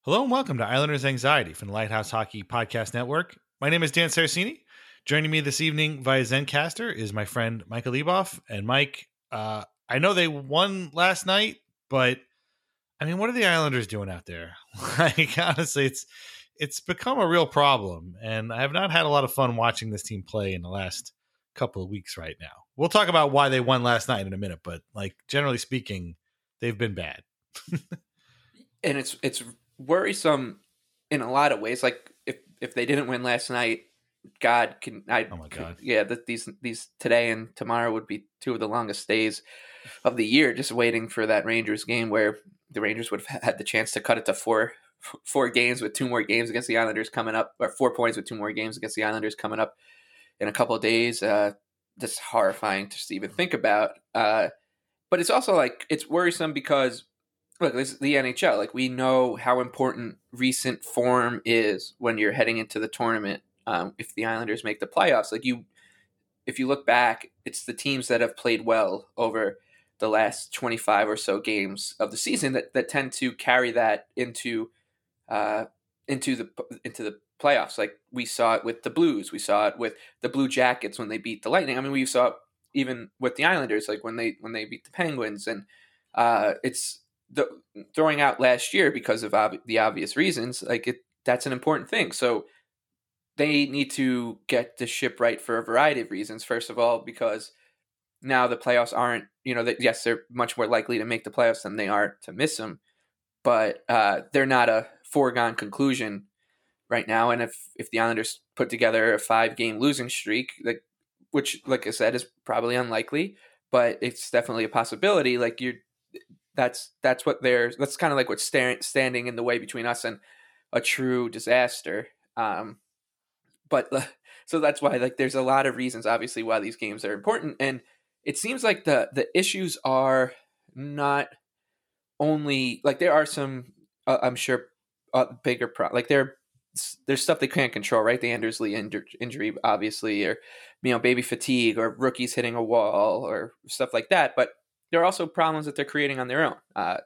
Hello and welcome to Islanders Anxiety from the Lighthouse Hockey Podcast Network. My name is Dan Saracini. Joining me this evening via Zencaster is my friend Michael Leboff. And Mike, I know they won last night, but I mean, what are the Islanders doing out there? Like, honestly, it's become a real problem, and I have not had a lot of fun watching this team play in the last couple of weeks right now. We'll talk about why they won last night in a minute, but like generally speaking, they've been bad. And it's worrisome in a lot of ways. Like if they didn't win last night, God can Oh my God. these today and tomorrow would be two of the longest days of the year, just waiting for that Rangers game where the Rangers would have had the chance to cut it to four games with two more games against the Islanders coming up, or 4 points with two more games against the Islanders coming up in a couple of days. Just horrifying to just even think about. But it's also like it's worrisome because look, this is the NHL. Like, we know how important recent form is when you're heading into the tournament. If the Islanders make the playoffs, if you look back, it's the teams that have played well over the last 25 or so games of the season that tend to carry that into the playoffs. Like, we saw it with the Blues, we saw it with the Blue Jackets when they beat the Lightning. I mean, we saw it even with the Islanders, like when they beat the Penguins, and it's throwing out last year because of the obvious reasons. That's an important thing. So they need to get the ship right for a variety of reasons. First of all, because now the playoffs aren't, yes, they're much more likely to make the playoffs than they are to miss them, but they're not a foregone conclusion right now. And if the Islanders put together a 5-game losing streak, which, like I said, is probably unlikely, but it's definitely a possibility. That's kind of like what's standing in the way between us and a true disaster. But so that's why, like, there's a lot of reasons, obviously, why these games are important. And it seems like the issues are not only, like, there are some, I'm sure, bigger like there's stuff they can't control, right? The Anders Lee injury, obviously, or baby fatigue, or rookies hitting a wall, or stuff like that. But there are also problems that they're creating on their own.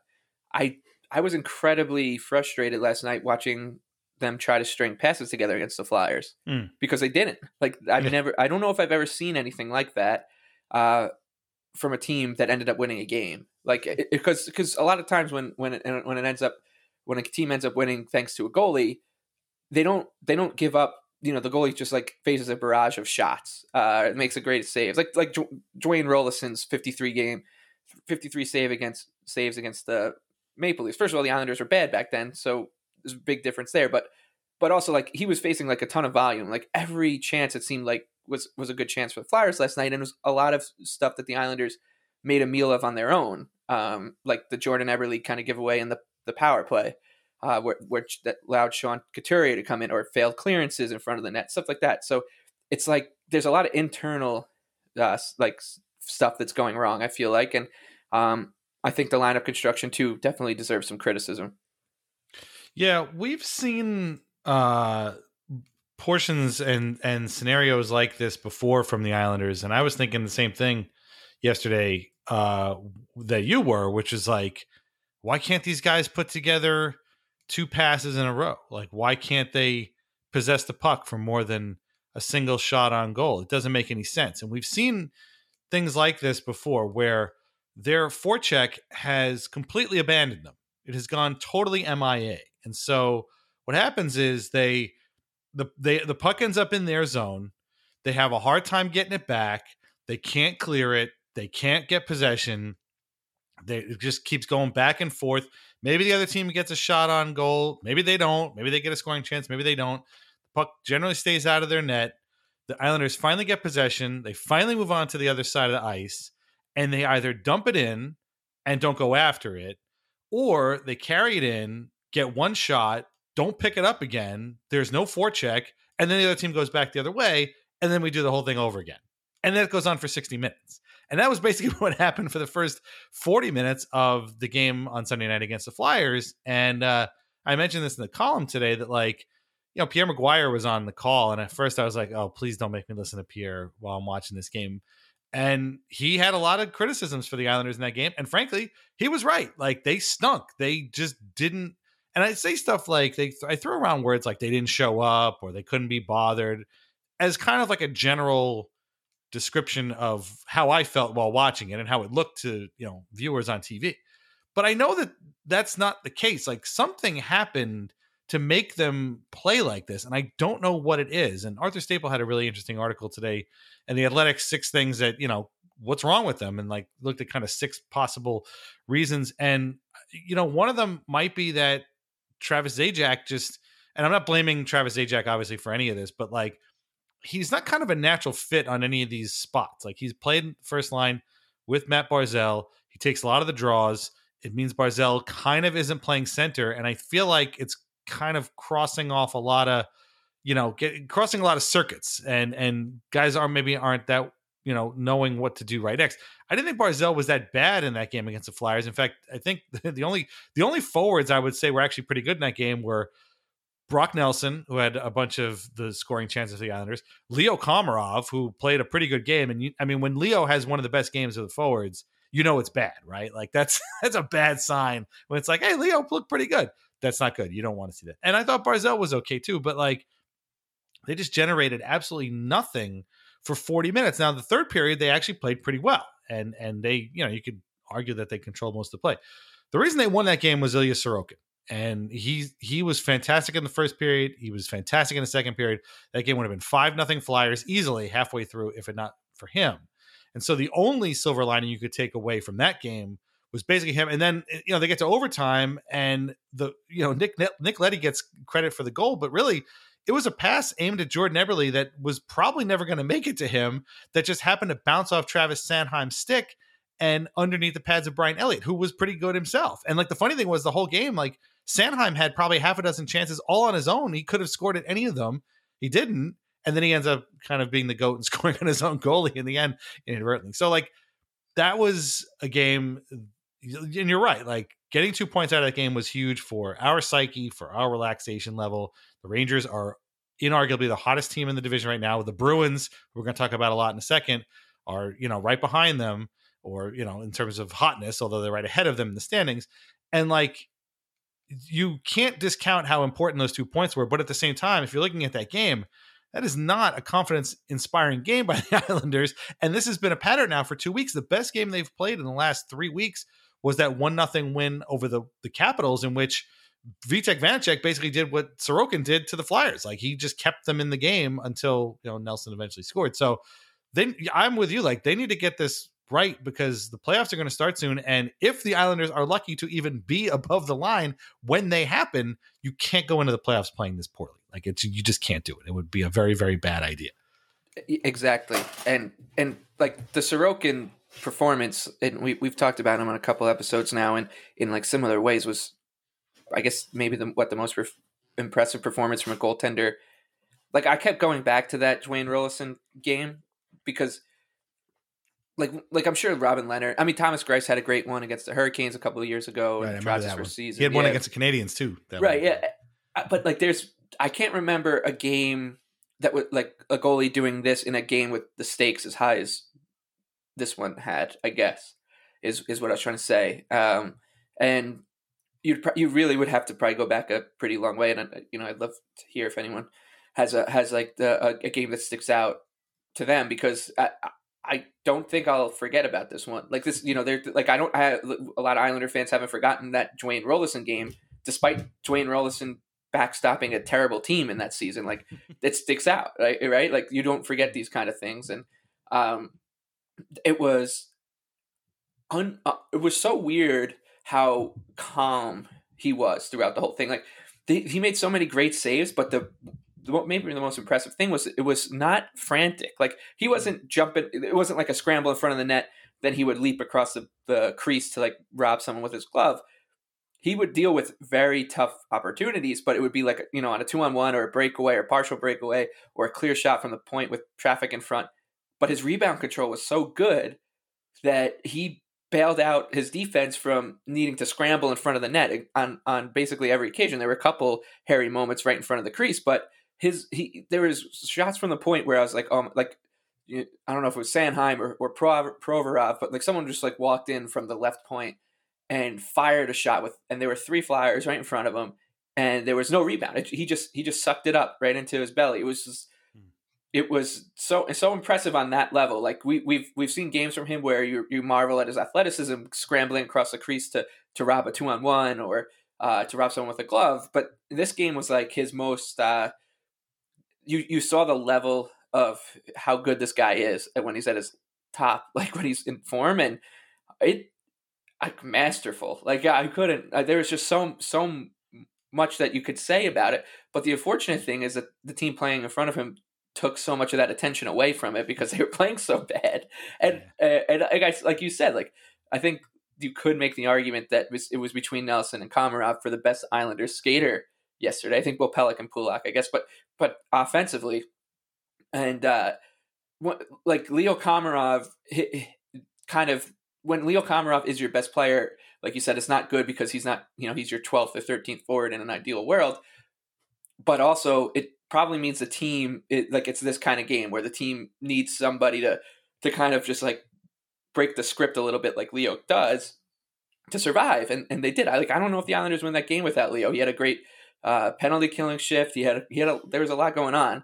I was incredibly frustrated last night watching them try to string passes together against the Flyers because they didn't. Like, I don't know if I've ever seen anything like that from a team that ended up winning a game. Like, because a lot of times when a team ends up winning thanks to a goalie, they don't give up. The goalie just like faces a barrage of shots. It makes a great saves. Like Dwayne Rolison's 53 saves against the Maple Leafs. First of all, the Islanders were bad back then, so there's a big difference there. But also, like, he was facing like a ton of volume. Like, every chance, it seemed like, was a good chance for the Flyers last night, and it was a lot of stuff that the Islanders made a meal of on their own. Like the Jordan Eberle kind of giveaway in the power play, which that allowed Sean Couturier to come in, or failed clearances in front of the net, stuff like that. So it's like there's a lot of internal stuff that's going wrong, I feel like. And I think the lineup construction too definitely deserves some criticism. Yeah, we've seen portions and scenarios like this before from the Islanders, and I was thinking the same thing yesterday that you were, which is like, why can't these guys put together 2 passes in a row? Like, why can't they possess the puck for more than a single shot on goal? It doesn't make any sense. And we've seen things like this before where their forecheck has completely abandoned them. It has gone totally MIA. And so what happens is the puck ends up in their zone. They have a hard time getting it back. They can't clear it. They can't get possession. It just keeps going back and forth. Maybe the other team gets a shot on goal. Maybe they don't. Maybe they get a scoring chance. Maybe they don't. The puck generally stays out of their net. The Islanders finally get possession. They finally move on to the other side of the ice, and they either dump it in and don't go after it, or they carry it in, get one shot, don't pick it up again. There's no forecheck, and then the other team goes back the other way, and then we do the whole thing over again. And then it goes on for 60 minutes. And that was basically what happened for the first 40 minutes of the game on Sunday night against the Flyers. And I mentioned this in the column today that, like, Pierre Maguire was on the call. And at first I was like, oh, please don't make me listen to Pierre while I'm watching this game. And he had a lot of criticisms for the Islanders in that game. And frankly, he was right. Like, they stunk. They just didn't. And I say stuff like I throw around words like they didn't show up or they couldn't be bothered as kind of like a general description of how I felt while watching it and how it looked to, viewers on TV. But I know that that's not the case. Like something happened to make them play like this. And I don't know what it is. And Arthur Staple had a really interesting article today in the Athletic, 6 things that, what's wrong with them, and like looked at kind of 6 possible reasons. And, one of them might be that Travis Zajac just, and I'm not blaming Travis Zajac obviously for any of this, but like, he's not kind of a natural fit on any of these spots. Like he's played first line with Matt Barzal. He takes a lot of the draws. It means Barzal kind of isn't playing center. And I feel like it's kind of crossing off a lot of, crossing a lot of circuits, and guys aren't that, knowing what to do right next. I didn't think Barzal was that bad in that game against the Flyers. In fact, I think the only forwards I would say were actually pretty good in that game were Brock Nelson, who had a bunch of the scoring chances for the Islanders, Leo Komarov, who played a pretty good game. And when Leo has one of the best games of the forwards, it's bad, right? Like that's a bad sign when it's like, hey, Leo looked pretty good. That's not good. You don't want to see that. And I thought Barzal was okay too, but like they just generated absolutely nothing for 40 minutes. Now, the third period, they actually played pretty well. And they, you could argue that they controlled most of the play. The reason they won that game was Ilya Sorokin. And he was fantastic in the first period. He was fantastic in the second period. That game would have been 5-0 Flyers easily halfway through if it not for him. And so the only silver lining you could take away from that game was basically him. And then, they get to overtime and Nick Leddy gets credit for the goal, but really it was a pass aimed at Jordan Eberle that was probably never going to make it to him, that just happened to bounce off Travis Sanheim's stick and underneath the pads of Brian Elliott, who was pretty good himself. And like the funny thing was the whole game, like Sanheim had probably half a dozen chances all on his own. He could have scored at any of them. He didn't. And then he ends up kind of being the GOAT and scoring on his own goalie in the end inadvertently. So like that was a game. And you're right. Like getting 2 points out of that game was huge for our psyche, for our relaxation level. The Rangers are inarguably the hottest team in the division right now. The Bruins, who we're going to talk about a lot in a second, are, right behind them, or, in terms of hotness, although they're right ahead of them in the standings. And like, you can't discount how important those 2 points were. But at the same time, if you're looking at that game, that is not a confidence-inspiring game by the Islanders. And this has been a pattern now for 2 weeks. The best game they've played in the last 3 weeks was that 1-0 win over the Capitals, in which Vitek Vanacek basically did what Sorokin did to the Flyers. Like he just kept them in the game until Nelson eventually scored. So then I'm with you. Like they need to get this right, because the playoffs are going to start soon. And if the Islanders are lucky to even be above the line when they happen, you can't go into the playoffs playing this poorly. Like you just can't do it. It would be a very, very bad idea. Exactly. And like the Sorokin performance, and we've talked about him on a couple episodes now, and in like similar ways, was I guess maybe the most impressive performance from a goaltender. Like I kept going back to that Dwayne Roloson game because like I'm sure Robin Leonard. I mean, Thomas Greiss had a great one against the Hurricanes a couple of years ago. Right, in Travis first season. He had one against the Canadians too. Right, yeah. But like, I can't remember a game that would like a goalie doing this in a game with the stakes as high as this one had. I guess is what I was trying to say. And you really would have to probably go back a pretty long way. And I'd love to hear if anyone has like a game that sticks out to them, because I don't think I'll forget about this one. Like this, they're like, a lot of Islander fans haven't forgotten that Dwayne Roloson game, despite Dwayne Roloson backstopping a terrible team in that season. Like it sticks out, right? Like you don't forget these kind of things. And it was so weird how calm he was throughout the whole thing. Like he made so many great saves, but maybe the most impressive thing was it was not frantic. Like he wasn't jumping. It wasn't like a scramble in front of the net. Then he would leap across the crease to like rob someone with his glove. He would deal with very tough opportunities, but it would be like, on a 2-on-1 or a breakaway or partial breakaway or a clear shot from the point with traffic in front. But his rebound control was so good that he bailed out his defense from needing to scramble in front of the net on basically every occasion. There were a couple hairy moments right in front of the crease, but there was shots from the point where I was like, I don't know if it was Sanheim or Provorov, but like someone just like walked in from the left point and fired a shot and there were 3 Flyers right in front of him, and there was no rebound. He just sucked it up right into his belly. It was so impressive on that level. Like we've seen games from him where you marvel at his athleticism, scrambling across the crease to rob a 2-on-1 or to rob someone with a glove. But this game was like his most. You saw the level of how good this guy is when he's at his top, like when he's in form, and it like masterful. Like I couldn't. There was just so much that you could say about it. But the unfortunate thing is that the team playing in front of him took so much of that attention away from it because they were playing so bad. And like you said, like I think you could make the argument that it was between Nelson and Komarov for the best Islanders skater yesterday. I think both Pelech and Pulak, I guess, but offensively, and like Leo Komarov, kind of when Leo Komarov is your best player, like you said, it's not good because he's not, he's your 12th or 13th forward in an ideal world, but also it probably means the team, it's this kind of game where the team needs somebody to kind of just like break the script a little bit like Leo does to survive. And they did. I don't know if the Islanders win that game without Leo. He had a great penalty killing shift. There was a lot going on.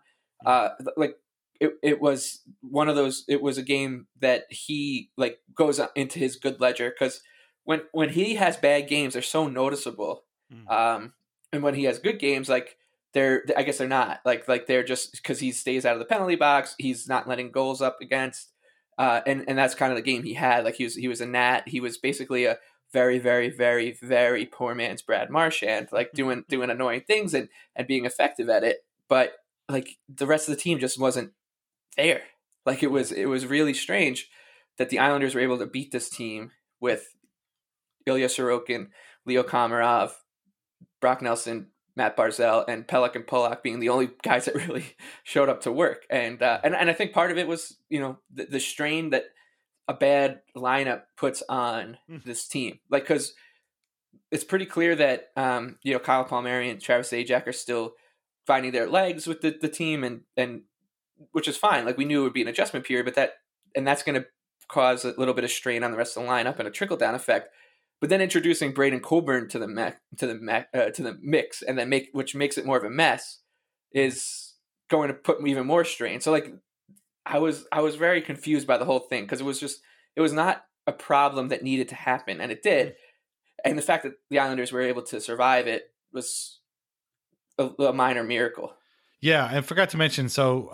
It was one of those, it was a game that he like goes into his good ledger because when he has bad games, they're so noticeable. And when he has good games, like I guess they're not like they're just because he stays out of the penalty box. He's not letting goals up against. And that's kind of the game he had. Like he was a gnat. He was basically a very, very, very, very poor man's Brad Marchand, like doing annoying things and being effective at it. But like the rest of the team just wasn't there. Like it was really strange that the Islanders were able to beat this team with Ilya Sorokin, Leo Komarov, Brock Nelson, Matt Barzal, and Pelech and Pulak being the only guys that really showed up to work. And I think part of it was, the strain that a bad lineup puts on this team. Like, because it's pretty clear that, Kyle Palmieri and Travis Zajac are still finding their legs with the team and which is fine. Like we knew it would be an adjustment period, but that's going to cause a little bit of strain on the rest of the lineup and a trickle down effect. But then introducing Braden Coburn to the mix, and then which makes it more of a mess, is going to put even more strain. So like, I was very confused by the whole thing because it was not a problem that needed to happen, and it did. And the fact that the Islanders were able to survive it was a minor miracle. Yeah, I forgot to mention. So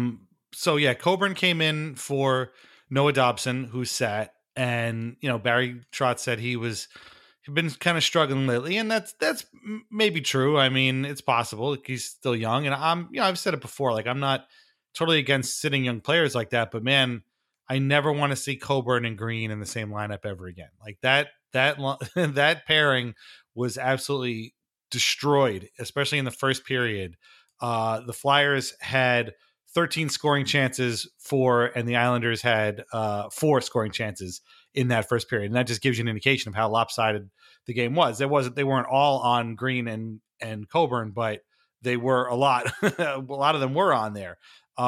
Coburn came in for Noah Dobson, who sat. And, Barry Trotz said he'd been kind of struggling lately. And that's maybe true. I mean, it's possible. He's still young. And I've said it before, like I'm not totally against sitting young players like that. But man, I never want to see Coburn and Green in the same lineup ever again. Like that that pairing was absolutely destroyed, especially in the first period. The Flyers had 13 scoring chances and the Islanders had 4 scoring chances in that first period. And that just gives you an indication of how lopsided the game was. They weren't all on Green and Coburn, but they were a lot. A lot of them were on there.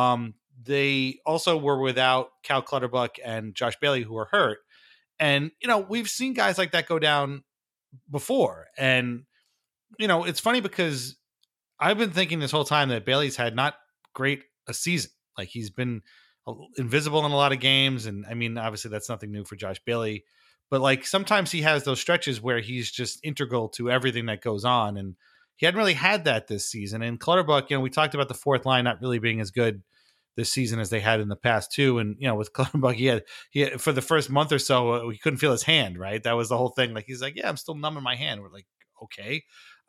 They also were without Cal Clutterbuck and Josh Bailey, who were hurt. And, we've seen guys like that go down before. And, it's funny because I've been thinking this whole time that Bailey's had not great a season. Like he's been invisible in a lot of games. And I mean, obviously that's nothing new for Josh Bailey, but like sometimes he has those stretches where he's just integral to everything that goes on. And he hadn't really had that this season. And Clutterbuck, we talked about the fourth line not really being as good this season as they had in the past too. And, with Clutterbuck, he had for the first month or so, he couldn't feel his hand, right? That was the whole thing. Like, he's like, yeah, I'm still numbing my hand. We're like, okay.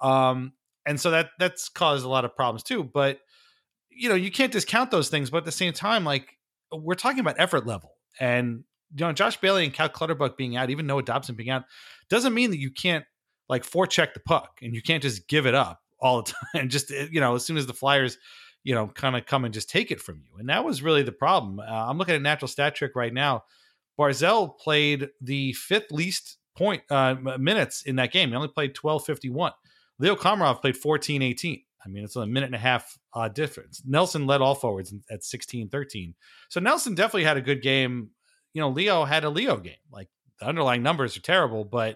And so that's caused a lot of problems too. But, you can't discount those things. But at the same time, like we're talking about effort level, and, Josh Bailey and Cal Clutterbuck being out, even Noah Dobson being out, doesn't mean that you can't like forecheck the puck and you can't just give it up all the time. Just, as soon as the Flyers, kind of come and just take it from you. And that was really the problem. I'm looking at Natural Stat Trick right now. Barzal played the 5th least minutes in that game. He only played 12:51. Leo Komarov played 14:18. I mean, it's a minute and a half difference. Nelson led all forwards at 16:13. So Nelson definitely had a good game. Leo had a Leo game. Like the underlying numbers are terrible, but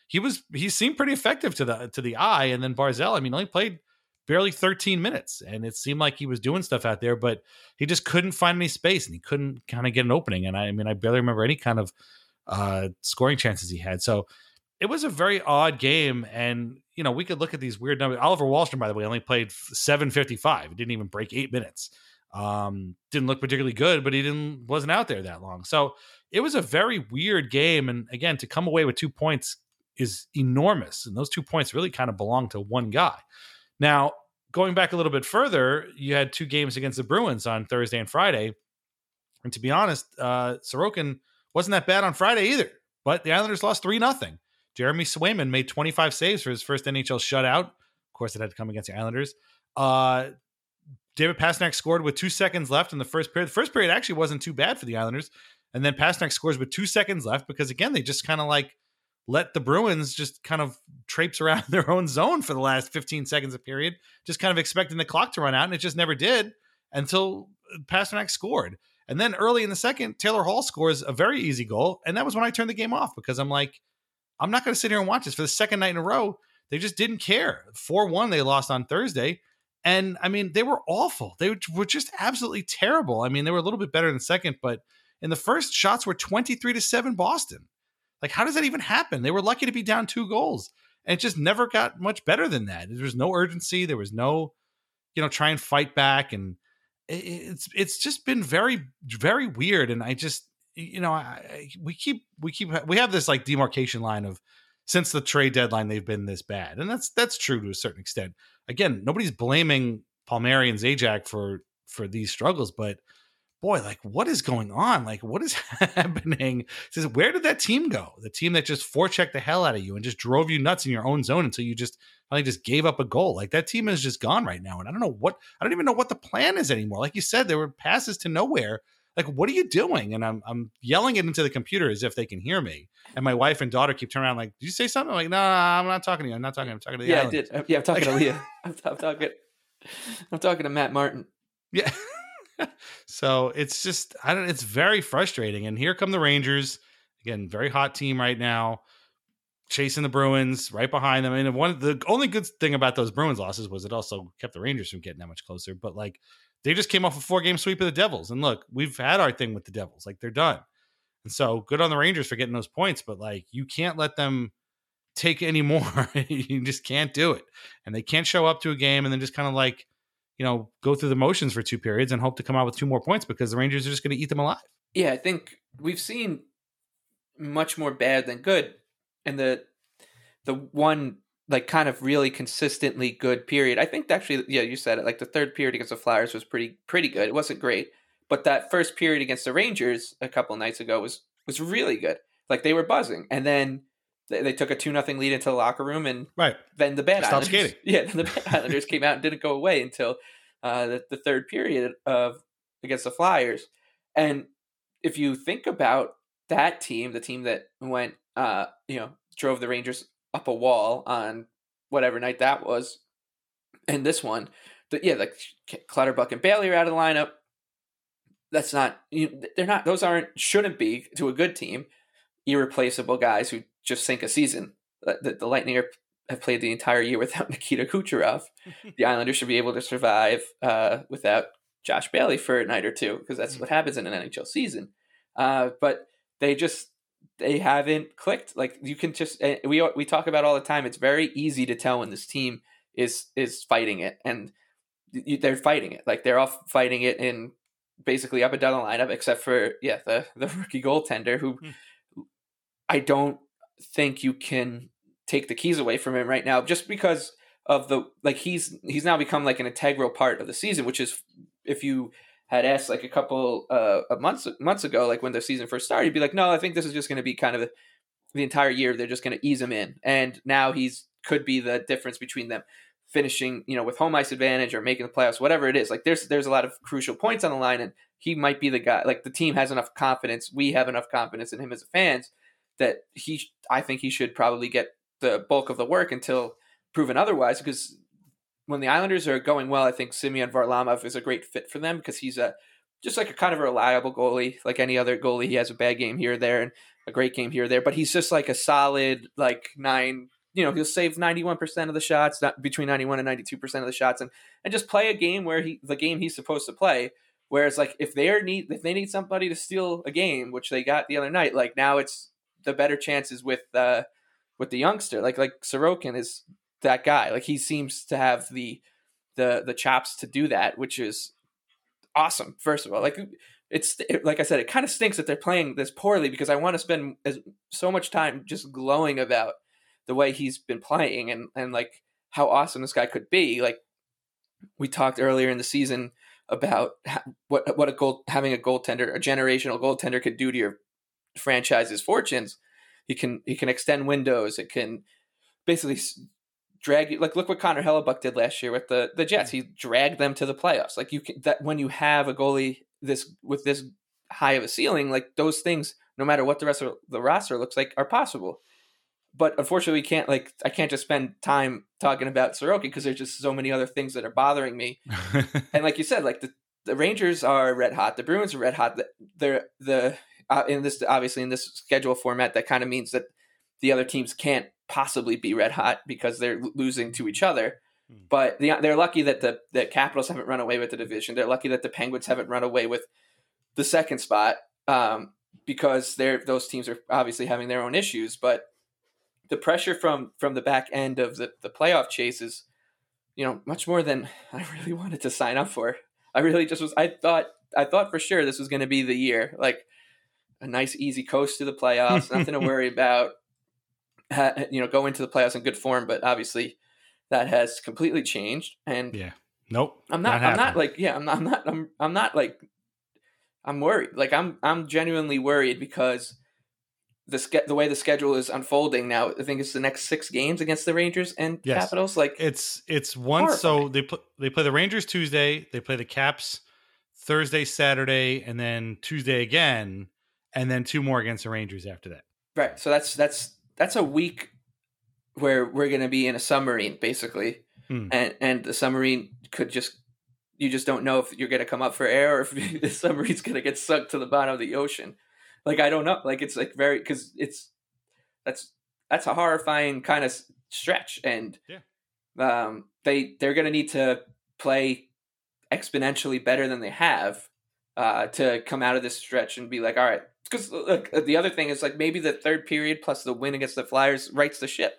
he seemed pretty effective to the eye. And then Barzal, I mean, only played barely 13 minutes, and it seemed like he was doing stuff out there, but he just couldn't find any space, and he couldn't kind of get an opening. And I mean, I barely remember any kind of scoring chances he had. So it was a very odd game. And, you know, we could look at these weird numbers. Oliver Wahlstrom, by the way, only played 7:55. He didn't even break 8 minutes. Didn't look particularly good, but wasn't out there that long. So it was a very weird game. And again, to come away with 2 points is enormous. And those 2 points really kind of belong to one guy. Now, going back a little bit further, you had 2 games against the Bruins on Thursday and Friday. And to be honest, Sorokin wasn't that bad on Friday either. But the Islanders lost 3-0. Jeremy Swayman made 25 saves for his first NHL shutout. Of course, it had to come against the Islanders. David Pastrnak scored with 2 seconds left in the first period. The first period actually wasn't too bad for the Islanders. And then Pastrnak scores with 2 seconds left because, again, they just kind of like let the Bruins just kind of traipse around their own zone for the last 15 seconds of period, just kind of expecting the clock to run out. And it just never did until Pastrnak scored. And then early in the second, Taylor Hall scores a very easy goal. And that was when I turned the game off because I'm like, I'm not going to sit here and watch this for the second night in a row. They just didn't care. 4-1 they lost on Thursday. And I mean, they were awful. They were just absolutely terrible. I mean, they were a little bit better in the second, but in the first, shots were 23-7 Boston. Like, how does that even happen? They were lucky to be down 2 goals. And it just never got much better than that. There was no urgency. There was no, try and fight back. And it's just been very, very weird. And I just, we have this like demarcation line of since the trade deadline, they've been this bad. And that's true to a certain extent. Again, nobody's blaming Palmieri and Zajac for these struggles, but boy, like what is going on? Like what is happening? Says, where did that team go? The team that just forechecked the hell out of you and just drove you nuts in your own zone until you just finally just gave up a goal. Like that team is just gone right now. And I don't even know what the plan is anymore. Like you said, there were passes to nowhere. Like, what are you doing? And I'm yelling it into the computer as if they can hear me. And my wife and daughter keep turning around like, did you say something? I'm like, no, I'm not talking to you. I'm talking to the Yeah, Islanders. I did. Yeah, I'm talking to Leah. I'm talking to Matt Martin. Yeah. So it's just, it's very frustrating. And here come the Rangers. Again, very hot team right now, chasing the Bruins right behind them. And the only good thing about those Bruins losses was it also kept the Rangers from getting that much closer. But like, they just came off a 4-game sweep of the Devils. And look, we've had our thing with the Devils. Like, they're done. And so good on the Rangers for getting those points. But like, you can't let them take any more. You just can't do it. And they can't show up to a game and then just kind of like, go through the motions for 2 periods and hope to come out with 2 more points because the Rangers are just going to eat them alive. Yeah, I think we've seen much more bad than good. And the one like kind of really consistently good period. I think actually, yeah, you said it. Like the third period against the Flyers was pretty good. It wasn't great, but that first period against the Rangers a couple of nights ago was really good. Like they were buzzing, and then they took a 2-0 lead into the locker room, and right then the bad Islanders, skating. Yeah, then the bad Islanders came out and didn't go away until the third period against the Flyers. And if you think about that team, the team that went, drove the Rangers up a wall on whatever night that was, and this one, like Clutterbuck and Bailey are out of the lineup. That's not, they're not, shouldn't be to a good team, irreplaceable guys who just sink a season. The Lightning have played the entire year without Nikita Kucherov. The Islanders should be able to survive without Josh Bailey for a night or two, because that's what happens in an NHL season. But they haven't clicked. Like you can just, we talk about all the time. It's very easy to tell when this team is fighting it, and they're fighting it. Like they're all fighting it in basically up and down the lineup, except for the rookie goaltender who I don't think you can take the keys away from him right now, just because of he's now become like an integral part of the season, which is, if you had asked like a couple of months ago, like when the season first started, you'd be like, no, I think this is just going to be kind of the entire year. They're just going to ease him in. And now could be the difference between them finishing, with home ice advantage or making the playoffs, whatever it is. Like there's a lot of crucial points on the line, and he might be the guy. Like the team has enough confidence. We have enough confidence in him as fans that I think he should probably get the bulk of the work until proven otherwise, because when the Islanders are going well, I think Semyon Varlamov is a great fit for them, because he's a just like a kind of a reliable goalie, like any other goalie. He has a bad game here or there and a great game here or there, but he's just like a solid like nine. He'll save 91% of the shots, not between 91 and 92% of the shots, and just play a game where the game he's supposed to play. Whereas like if they need somebody to steal a game, which they got the other night, like now it's the better chances with the youngster. Like Sorokin is that guy. Like he seems to have the chops to do that, which is awesome. First of all, like like I said, it kind of stinks that they're playing this poorly because I want to spend so much time just glowing about the way he's been playing and like how awesome this guy could be. Like we talked earlier in the season about what having a goaltender, a generational goaltender, could do to your franchise's fortunes. He can extend windows. It can basically drag you. Like look what Connor Hellebuck did last year with the Jets. He dragged them to the playoffs. Like when you have a goalie with this high of a ceiling, like those things, no matter what the rest of the roster looks like, are possible. But unfortunately, I can't just spend time talking about Sorokin because there's just so many other things that are bothering me. And like you said, like the Rangers are red hot, the Bruins are red hot. They're in this schedule format, that kind of means that the other teams can't possibly be red hot because they're losing to each other. But they're lucky that the Capitals haven't run away with the division. They're lucky that the Penguins haven't run away with the second spot because those teams are obviously having their own issues. But the pressure from the back end of the playoff chase is, much more than I really wanted to sign up for. I really just was. I thought for sure this was going to be the year, like a nice easy coast to the playoffs, nothing to worry about. Go into the playoffs in good form, but obviously that has completely changed. And yeah, nope. I'm worried. Like I'm genuinely worried because the way the schedule is unfolding now. I think it's the next 6 games against the Rangers and Capitals. Like it's one. So they play the Rangers Tuesday, they play the Caps Thursday, Saturday, and then Tuesday again, and then 2 more against the Rangers after that. Right. So that's a week where we're going to be in a submarine basically, and the submarine you just don't know if you're going to come up for air or if the submarine's going to get sunk to the bottom of the ocean. Like, I don't know. Like, it's like because that's a horrifying kind of stretch. And they're going to need to play exponentially better than they have to come out of this stretch and be like, all right. Because the other thing is like maybe the third period plus the win against the Flyers rights the ship,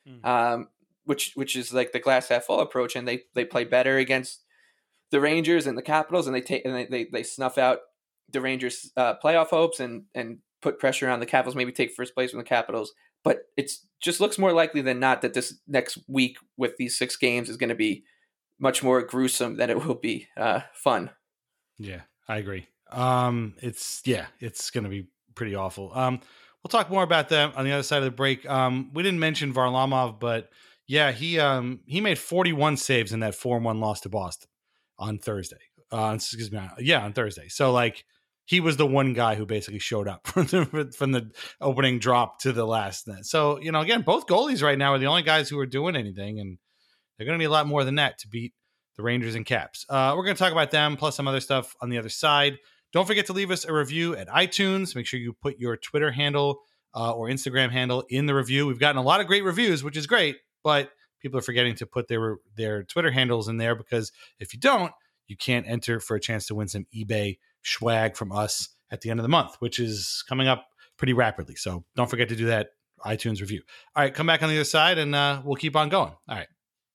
which is like the glass half full approach. And they play better against the Rangers and the Capitals, and they snuff out the Rangers' playoff hopes and put pressure on the Capitals, maybe take first place from the Capitals. But it's just looks more likely than not that this next week with these 6 games is going to be much more gruesome than it will be fun. Yeah, I agree. It's going to be pretty awful. We'll talk more about that on the other side of the break. We didn't mention Varlamov, but yeah, he made 41 saves in that 4-1 loss to Boston on Thursday. On Thursday. So like he was the one guy who basically showed up from the opening drop to the last net. So, again, both goalies right now are the only guys who are doing anything, and they're going to need a lot more than that to beat the Rangers and Caps. We're going to talk about them plus some other stuff on the other side. Don't forget to leave us a review at iTunes. Make sure you put your Twitter handle or Instagram handle in the review. We've gotten a lot of great reviews, which is great, but people are forgetting to put their Twitter handles in there because if you don't, you can't enter for a chance to win some eBay swag from us at the end of the month, which is coming up pretty rapidly. So don't forget to do that iTunes review. All right, come back on the other side and we'll keep on going. All right.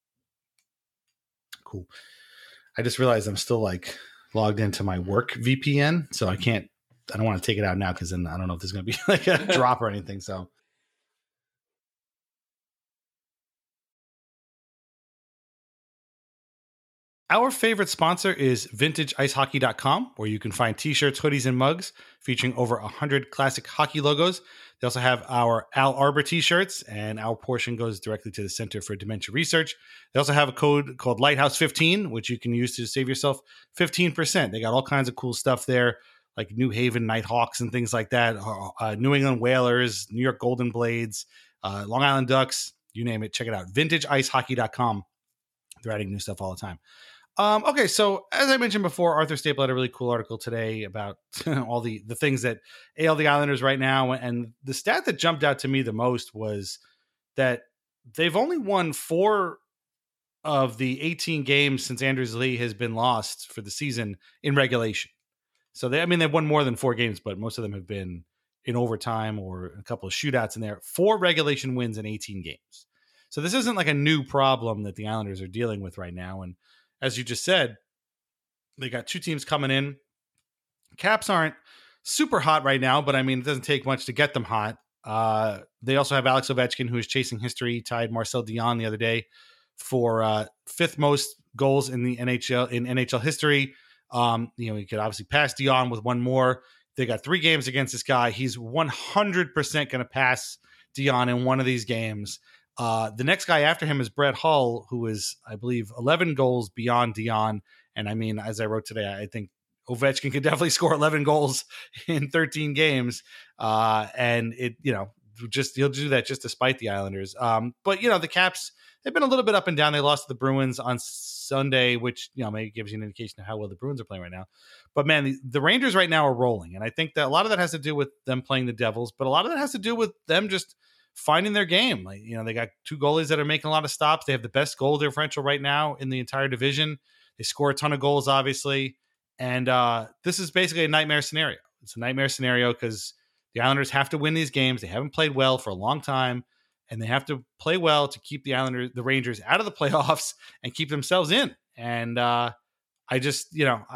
Cool. I just realized I'm still like logged into my work VPN, so I don't want to take it out now because then I don't know if there's going to be like a drop or anything. So our favorite sponsor is VintageIceHockey.com, where you can find t-shirts, hoodies, and mugs featuring over 100 classic hockey logos. They also have our Al Arbor t-shirts, and our portion goes directly to the Center for Dementia Research. They also have a code called Lighthouse15, which you can use to save yourself 15%. They got all kinds of cool stuff there, like New Haven Nighthawks and things like that, New England Whalers, New York Golden Blades, Long Island Ducks, you name it. Check it out. VintageIceHockey.com. They're adding new stuff all the time. Okay, so as I mentioned before, Arthur Staple had a really cool article today about all the things that ail the Islanders right now, and the stat that jumped out to me the most was that they've only won 4 of the 18 games since Anders Lee has been lost for the season in regulation. So they've won more than 4 games, but most of them have been in overtime or a couple of shootouts in there. 4 regulation wins in 18 games. So this isn't like a new problem that the Islanders are dealing with right now. And as you just said, they got 2 teams coming in. Caps aren't super hot right now, but it doesn't take much to get them hot. They also have Alex Ovechkin, who is chasing history, tied Marcel Dion the other day for 5th most goals in the NHL history. He could obviously pass Dion with one more. They got 3 games against this guy. He's 100% going to pass Dion in one of these games. The next guy after him is Brett Hull, who is, I believe, 11 goals beyond Dion. And as I wrote today, I think Ovechkin could definitely score 11 goals in 13 games. And he'll do that just to spite the Islanders. But the Caps, they've been a little bit up and down. They lost to the Bruins on Sunday, which, maybe gives you an indication of how well the Bruins are playing right now. But man, the Rangers right now are rolling. And I think that a lot of that has to do with them playing the Devils, but a lot of that has to do with them just finding their game. They got 2 goalies that are making a lot of stops. They have the best goal differential right now in the entire division. They score a ton of goals, obviously. And this is basically a nightmare scenario. It's a nightmare scenario because the Islanders have to win these games. They haven't played well for a long time, and they have to play well to keep the Rangers out of the playoffs and keep themselves in. And if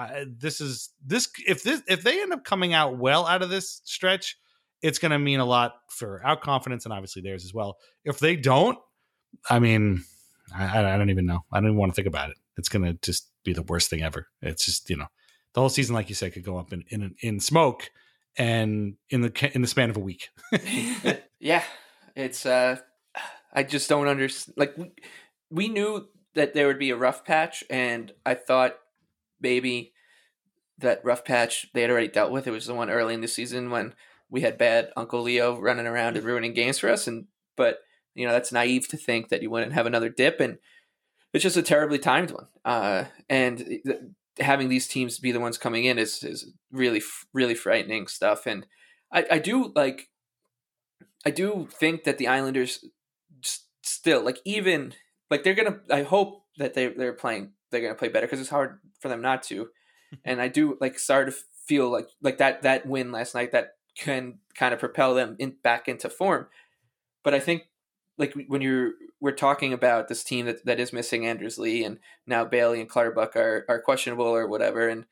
they end up coming out well out of this stretch, it's going to mean a lot for our confidence and obviously theirs as well. If they don't, I don't even know. I don't even want to think about it. It's going to just be the worst thing ever. It's just, the whole season, like you said, could go up in smoke and in the span of a week. Yeah, it's I just don't understand. Like we knew that there would be a rough patch, and I thought maybe that rough patch they had already dealt with. It was the one early in the season when we had bad Uncle Leo running around and ruining games for us. But that's naive to think that you wouldn't have another dip, and it's just a terribly timed one. Having these teams be the ones coming in is really, really frightening stuff. And I do think that the Islanders still I hope that they're going to play better, because it's hard for them not to. And I do start to feel like that win last night that can kind of propel them back into form. But I think when we're talking about this team that is missing Anders Lee, and now Bailey and Clutterbuck are questionable or whatever, and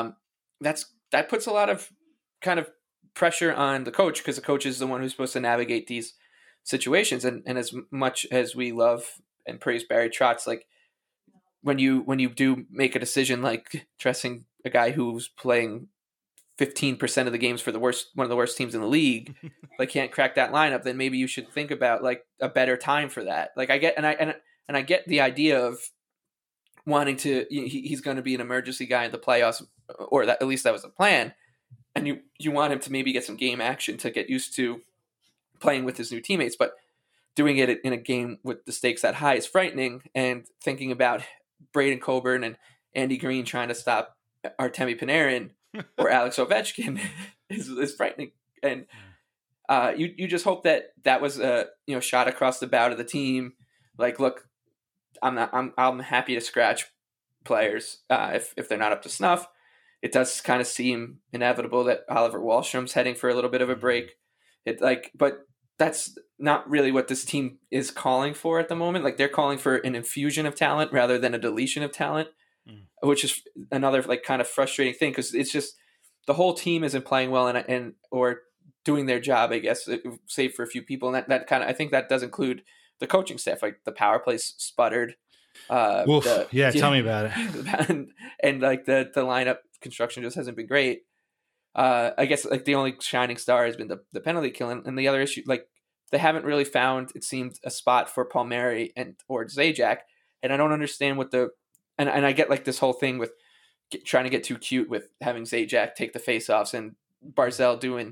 that puts a lot of kind of pressure on the coach, because the coach is the one who's supposed to navigate these situations. And as much as we love and praise Barry Trotz, when you do make a decision like dressing a guy who's playing 15% of the games for one of the worst teams in the league, can't crack that lineup, then maybe you should think about a better time for that. I get the idea of wanting to, he's going to be an emergency guy in the playoffs, or that at least that was the plan. And you want him to maybe get some game action to get used to playing with his new teammates, but doing it in a game with the stakes that high is frightening. And thinking about Braden Coburn and Andy Green trying to stop Artemi Panarin or Alex Ovechkin is frightening. And you just hope that was a shot across the bow to the team. Look, I'm happy to scratch players if they're not up to snuff. It does kind of seem inevitable that Oliver Wahlstrom's heading for a little bit of a break. But that's not really what this team is calling for at the moment. They're calling for an infusion of talent rather than a deletion of talent, which is another kind of frustrating thing, because it's just the whole team isn't playing well and or doing their job, I guess, save for a few people. And that kind of, I think that does include the coaching staff. The power plays sputtered. Tell me about it. And the lineup construction just hasn't been great. I guess the only shining star has been the penalty killing, and the other issue, they haven't really found, it seemed, a spot for Palmieri or Zajac, and I don't understand and I get this whole thing with trying to get too cute with having Zajac take the faceoffs and Barzal doing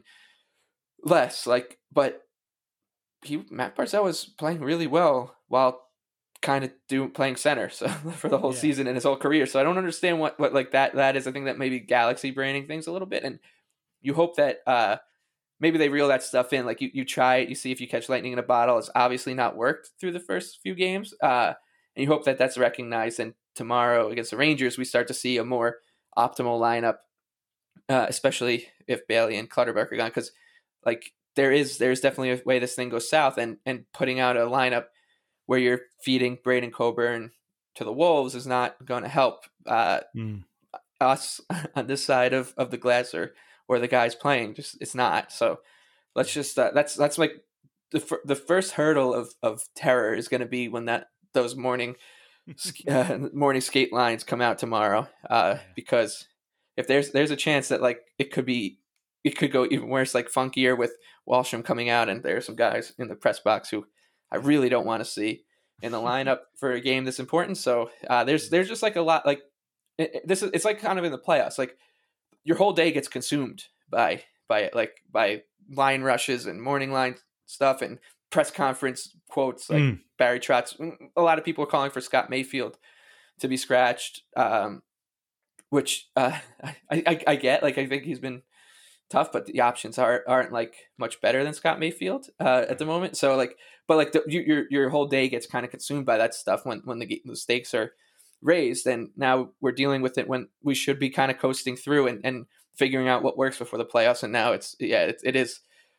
less, but Matt Barzal was playing really well while kind of playing center so for the whole Yeah. season and his whole career. So I don't understand what like that is. I think that maybe galaxy braining things a little bit, and you hope that maybe they reel that stuff in. Like you try it, you see if you catch lightning in a bottle. It's obviously not worked through the first few games, and you hope that that's recognized. And tomorrow against the Rangers, we start to see a more optimal lineup, especially if Bailey and Clutterbuck are gone, because like there's definitely a way this thing goes south, and putting out a lineup where you're feeding Braden Coburn to the Wolves is not going to help us on this side of the glass or the guys playing. Just it's not. So let's just that's like the first hurdle of terror is going to be when those morning skate lines come out tomorrow, because if there's a chance that like it could go even worse, like funkier with Wahlstrom coming out, and there's some guys in the press box who I really don't want to see in the lineup for a game this important. So there's just like a lot, like it's like kind of in the playoffs, like your whole day gets consumed by line rushes and morning line stuff and press conference quotes, like Barry Trotz. A lot of people are calling for Scott Mayfield to be scratched, which I get. Like I think he's been tough, but the options aren't like much better than Scott Mayfield at the moment. So like, but like your whole day gets kind of consumed by that stuff when the stakes are raised, and now we're dealing with it when we should be kind of coasting through and figuring out what works before the playoffs. And now it is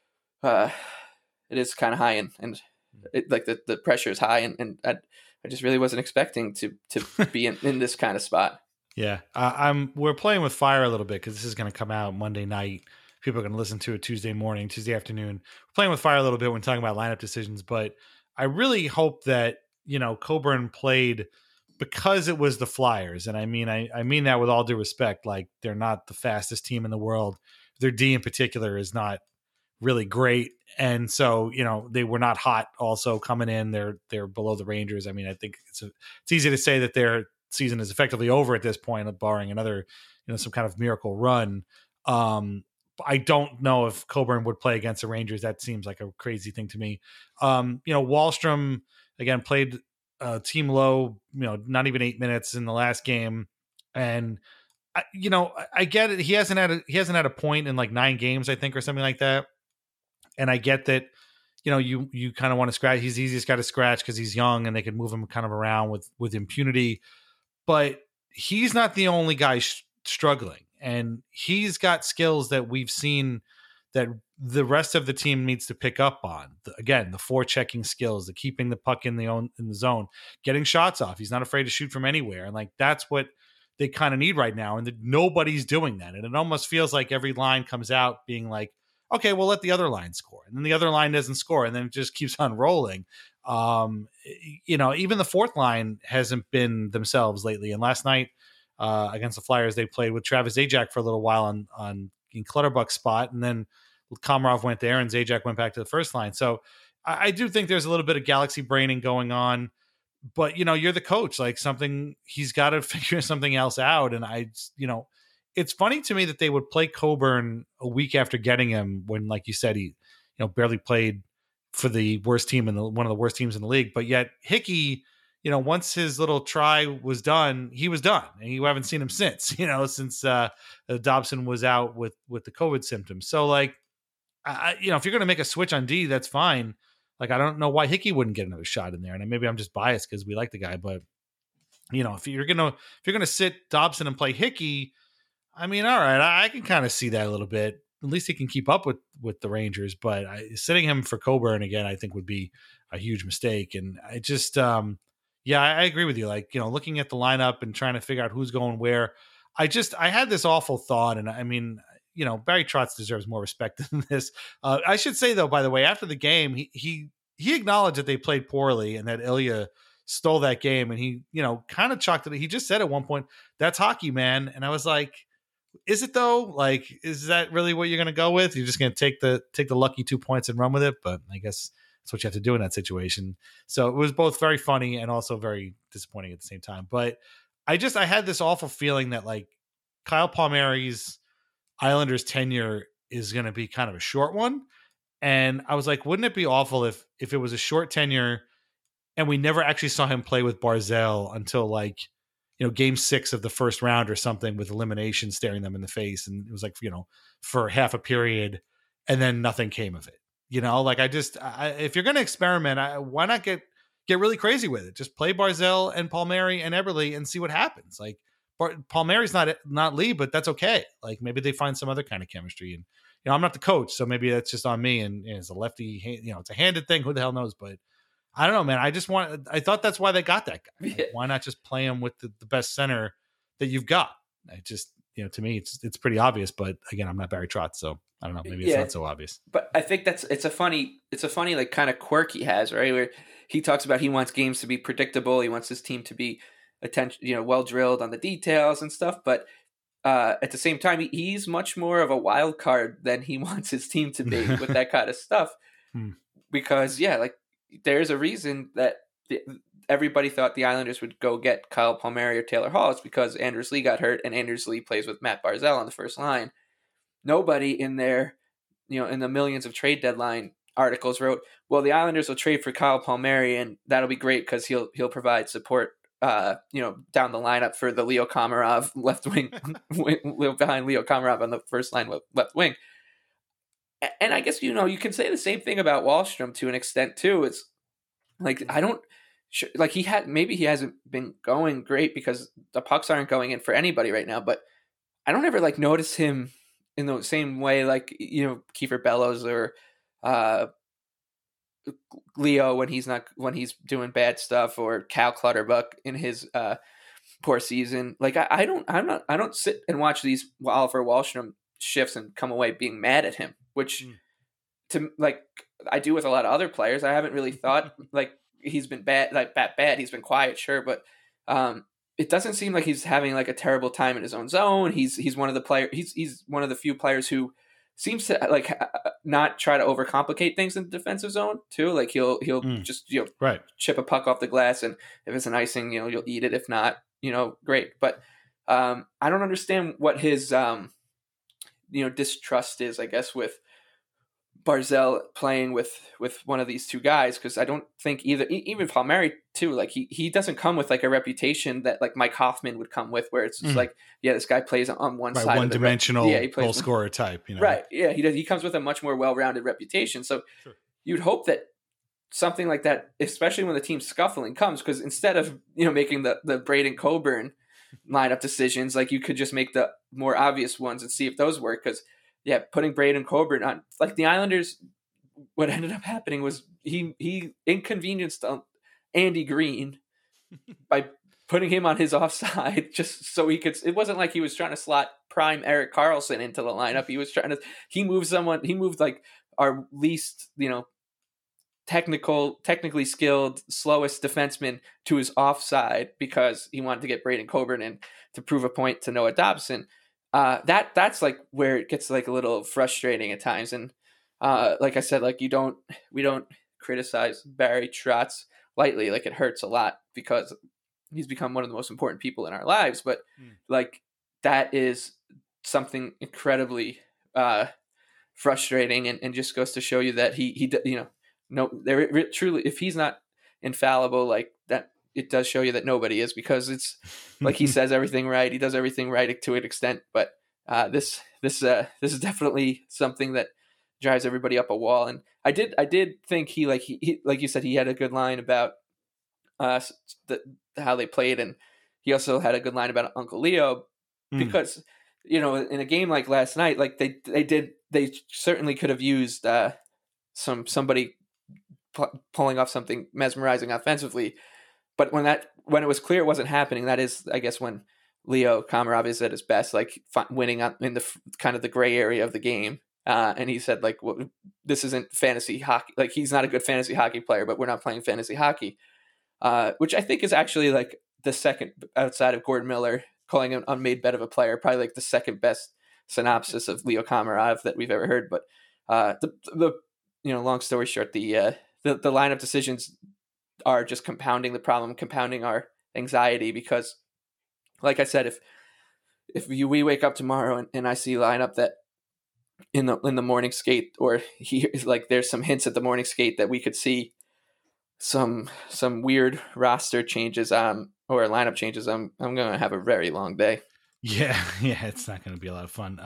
kind of high, and it, like the pressure is high, and I just really wasn't expecting to be in this kind of spot. Yeah, we're playing with fire a little bit because this is going to come out Monday night. People are going to listen to it Tuesday morning, Tuesday afternoon. We're playing with fire a little bit when talking about lineup decisions, but I really hope that, Coburn played because it was the Flyers. And I mean that with all due respect. Like, they're not the fastest team in the world. Their D in particular is not really great. And so, they were not hot also coming in. They're below the Rangers. I mean, I think it's easy to say that they're season is effectively over at this point, barring another, some kind of miracle run. I don't know if Coburn would play against the Rangers. That seems like a crazy thing to me. Wahlstrom again played team low, not even 8 minutes in the last game. And I get it. He hasn't had a point in like 9 games, I think, or something like that. And I get that, you kind of want to scratch. He's the easiest guy to scratch because he's young and they can move him kind of around with impunity. But he's not the only guy struggling, and he's got skills that we've seen that the rest of the team needs to pick up on. Again, the forechecking skills, the keeping the puck in the zone, getting shots off. He's not afraid to shoot from anywhere, and like that's what they kind of need right now. And nobody's doing that, and it almost feels like every line comes out being like, okay, we'll let the other line score, and then the other line doesn't score, and then it just keeps on rolling. Even the fourth line hasn't been themselves lately. And last night against the Flyers, they played with Travis Zajac for a little while in Clutterbuck's spot, and then Komarov went there, and Zajac went back to the first line. So I do think there's a little bit of galaxy braining going on. But you're the coach. Like he's got to figure something else out. And it's funny to me that they would play Coburn a week after getting him, when, like you said, he barely played for the worst team one of the worst teams in the league. But yet Hickey, once his little try was done, he was done, and you haven't seen him since. Since Dobson was out with the COVID symptoms. So like, if you're going to make a switch on D, that's fine. Like, I don't know why Hickey wouldn't get another shot in there, and maybe I'm just biased because we like the guy. But if you're gonna sit Dobson and play Hickey, I mean, all right, I can kind of see that a little bit. At least he can keep up with the Rangers, but sitting him for Coburn again, I think would be a huge mistake. And I just, I agree with you. Like, looking at the lineup and trying to figure out who's going where, I had this awful thought. And I mean, Barry Trotz deserves more respect than this. I should say though, by the way, after the game, he acknowledged that they played poorly and that Ilya stole that game. And he, kind of chalked it. He just said at one point, that's hockey, man. And I was like, is it though? Like, is that really what you're going to go with? You're just going to take the lucky 2 points and run with it? But I guess that's what you have to do in that situation. So it was both very funny and also very disappointing at the same time. But I had this awful feeling that like Kyle Palmieri's Islanders tenure is going to be kind of a short one. And I was like, wouldn't it be awful if it was a short tenure and we never actually saw him play with Barzal until like, game 6 of the first round or something, with elimination staring them in the face. And it was like, for half a period, and then nothing came of it. Like if you're going to experiment, why not get really crazy with it? Just play Barzal and Palmieri and Eberle and see what happens. Like Palmieri's not Lee, but that's okay. Like maybe they find some other kind of chemistry. And I'm not the coach, so maybe that's just on me. And it's a lefty, it's a handed thing. Who the hell knows? But I don't know, man. I thought that's why they got that guy. Like, why not just play him with the best center that you've got? I just, to me, it's pretty obvious. But again, I'm not Barry Trotz, so I don't know. Maybe it's not so obvious. But I think it's a funny like kind of quirk he has, right? Where he talks about he wants games to be predictable. He wants his team to be well drilled on the details and stuff. But at the same time, he's much more of a wild card than he wants his team to be with that kind of stuff. Because like there's a reason that everybody thought the Islanders would go get Kyle Palmieri or Taylor Hall. It's because Anders Lee got hurt, and Anders Lee plays with Matt Barzal on the first line. Nobody in there, in the millions of trade deadline articles wrote, well, the Islanders will trade for Kyle Palmieri, and that'll be great because he'll provide support, down the lineup for the Leo Komarov left wing, behind Leo Komarov on the first line left wing. And I guess, you can say the same thing about Wahlstrom to an extent too. It's like, he hasn't been going great because the pucks aren't going in for anybody right now, but I don't ever notice him in the same way, Kiefer Bellows or Leo when he's doing bad stuff, or Cal Clutterbuck in his poor season. I don't sit and watch these Oliver Wahlstrom shifts and come away being mad at him, which I do with a lot of other players. I haven't really thought he's been bad, bad. He's been quiet, sure, but it doesn't seem like he's having a terrible time in his own zone. He's one of the players. He's one of the few players who seems to not try to overcomplicate things in the defensive zone too. He'll just chip a puck off the glass, and if it's an icing, you'll eat it. If not, great. But I don't understand what his distrust is, I guess, with Barzal playing with one of these two guys, because I don't think even Palmieri too, he doesn't come with a reputation that Mike Hoffman would come with, where it's just this guy plays on one side, one dimensional goal scorer type, right? Yeah, he comes with a much more well-rounded reputation. So you'd hope that something like that, especially when the team's scuffling, comes, because instead of making the Braden Coburn lineup decisions, you could just make the more obvious ones and see if those work. Because putting Braden Coburn on, the Islanders, what ended up happening was he inconvenienced Andy Green by putting him on his offside just so he could. It wasn't like he was trying to slot prime Erik Karlsson into the lineup. He was he moved our least, technically skilled, slowest defenseman to his offside because he wanted to get Braden Coburn in to prove a point to Noah Dobson. That's where it gets a little frustrating at times. And like I said, we don't criticize Barry Trotz lightly. It hurts a lot because he's become one of the most important people in our lives. But that is something incredibly frustrating, and just goes to show you that truly, if he's not infallible that, it does show you that nobody is, because it's he says everything right. He does everything right to an extent, but this is definitely something that drives everybody up a wall. And I did think he like you said, he had a good line about how they played, and he also had a good line about Uncle Leo, because in a game like last night, they certainly could have used somebody pulling off something mesmerizing offensively. But when it was clear it wasn't happening, that is, I guess, when Leo Komarov is at his best, winning in the kind of the gray area of the game. And he said, well, this isn't fantasy hockey. He's not a good fantasy hockey player, but we're not playing fantasy hockey, which I think is actually the second, outside of Gordon Miller, calling him unmade bet of a player, probably the second best synopsis of Leo Komarov that we've ever heard. But the long story short, the lineup decisions are just compounding the problem, compounding our anxiety, because like I said, if we wake up tomorrow and I see a lineup that in the morning skate, or there's some hints at the morning skate that we could see some weird roster changes or lineup changes, I'm gonna have a very long day. Yeah, yeah, it's not going to be a lot of fun.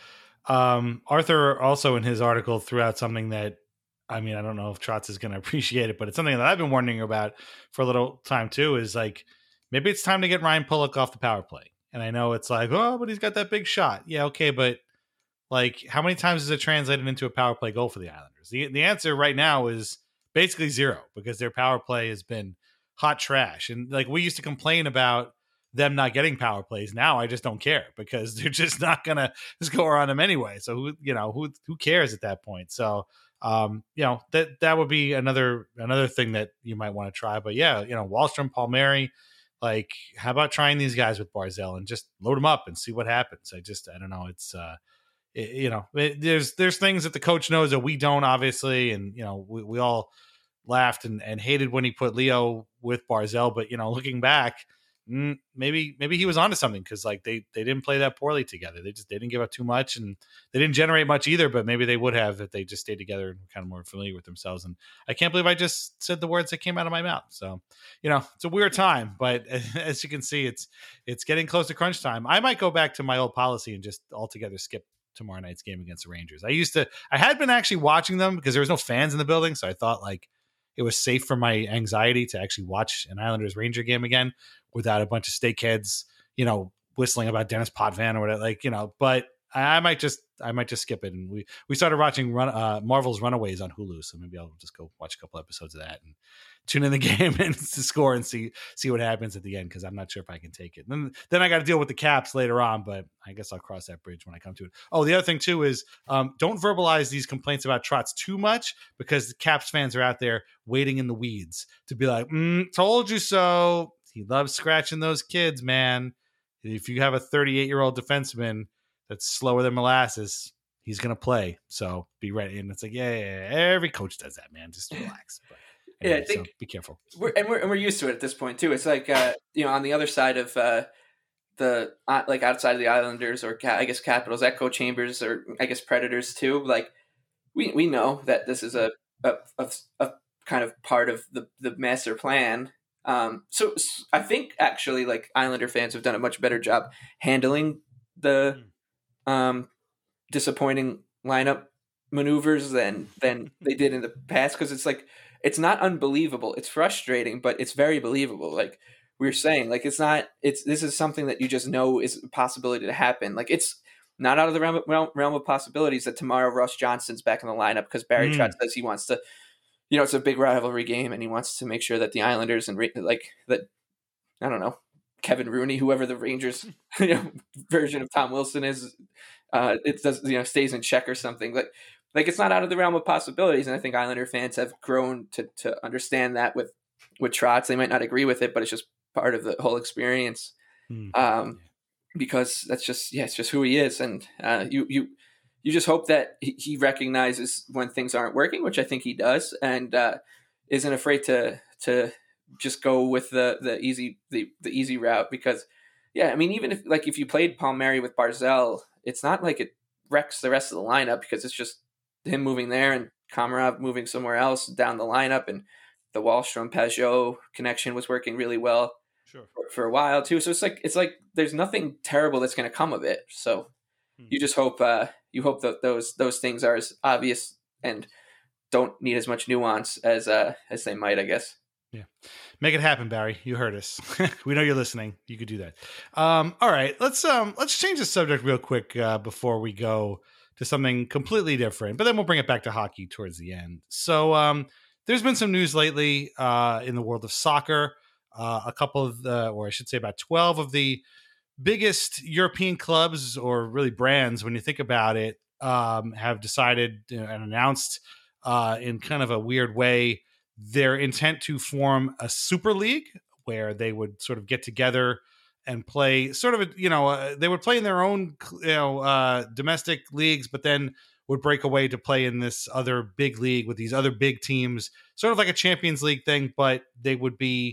Arthur also in his article threw out something that, I mean, I don't know if Trotz is going to appreciate it, but it's something that I've been wondering about for a little time too. Is like maybe it's time to get Ryan Pulock off the power play. And I know it's like, oh, but he's got that big shot. Yeah, okay, but like, how many times is it translated into a power play goal for the Islanders? The answer right now is basically zero because their power play has been hot trash. And like we used to complain about them not getting power plays. Now I just don't care because they're just not gonna score on them anyway. So who cares at that point? So that would be another thing that you might want to try. But yeah, Wahlstrom, Palmieri, like how about trying these guys with Barzell and just load them up and see what happens? I don't know. It's there's things that the coach knows that we don't, obviously, and we all laughed and hated when he put Leo with Barzell, but looking back, maybe he was onto something because like they didn't play that poorly together. They didn't give up too much and they didn't generate much either, but maybe they would have if they just stayed together and kind of more familiar with themselves. And I can't believe I just said the words that came out of my mouth. So it's a weird time, but as you can see, it's getting close to crunch time. I might go back to my old policy and just altogether skip tomorrow night's game against the Rangers. I had been actually watching them because there was no fans in the building, so I thought like it was safe for my anxiety to actually watch an Islanders Ranger game again without a bunch of steakheads, whistling about Dennis Potvin or whatever, but I might just skip it. And we started watching Marvel's Runaways on Hulu, so maybe I'll just go watch a couple episodes of that and tune in the game and to score and see what happens at the end because I'm not sure if I can take it. And then I got to deal with the Caps later on, but I guess I'll cross that bridge when I come to it. Oh, the other thing too is don't verbalize these complaints about Trotz too much because the Caps fans are out there waiting in the weeds to be like, told you so. He loves scratching those kids, man. If you have a 38-year-old defenseman that's slower than molasses, he's going to play. So be ready. And it's like, yeah, every coach does that, man. Just relax. But anyway, I think so be careful. We're used to it at this point too. It's like, on the other side of the like outside of the Islanders or I guess Capitals, Echo Chambers, or I guess Predators too. Like we know that this is a kind of part of the master plan. So I think actually like Islander fans have done a much better job handling the disappointing lineup maneuvers than they did in the past because it's like it's not unbelievable. It's frustrating, but it's very believable. Like we were saying, like this is something that you just know is a possibility to happen. Like it's not out of the realm of possibilities that tomorrow Ross Johnston's back in the lineup because Barry Trotz says he wants to. It's a big rivalry game, and he wants to make sure that the Islanders and like that. I don't know, Kevin Rooney, whoever the Rangers version of Tom Wilson is, it does stays in check or something. Like it's not out of the realm of possibilities, and I think Islander fans have grown to understand that with Trotz. They might not agree with it, but it's just part of the whole experience. Because that's just it's just who he is, and you just hope that he recognizes when things aren't working, which I think he does, and isn't afraid to just go with the easy route. Because even if you played Palmieri with Barzell, it's not like it wrecks the rest of the lineup because it's just him moving there and Komarov moving somewhere else down the lineup, and the Wahlstrom Peugeot connection was working really well for a while too. So it's like there's nothing terrible that's going to come of it. So you just hope that those things are as obvious and don't need as much nuance as they might, I guess. Yeah. Make it happen, Barry. You heard us. We know you're listening. You could do that. All right. Let's change the subject real quick before we go to something completely different, but then we'll bring it back to hockey towards the end. So there's been some news lately in the world of soccer. A couple of or I should say about 12 of the biggest European clubs, or really brands when you think about it, have decided and announced in kind of a weird way their intent to form a super league where they would sort of get together and play sort of they would play in their own domestic leagues, but then would break away to play in this other big league with these other big teams, sort of like a Champions League thing, but they would be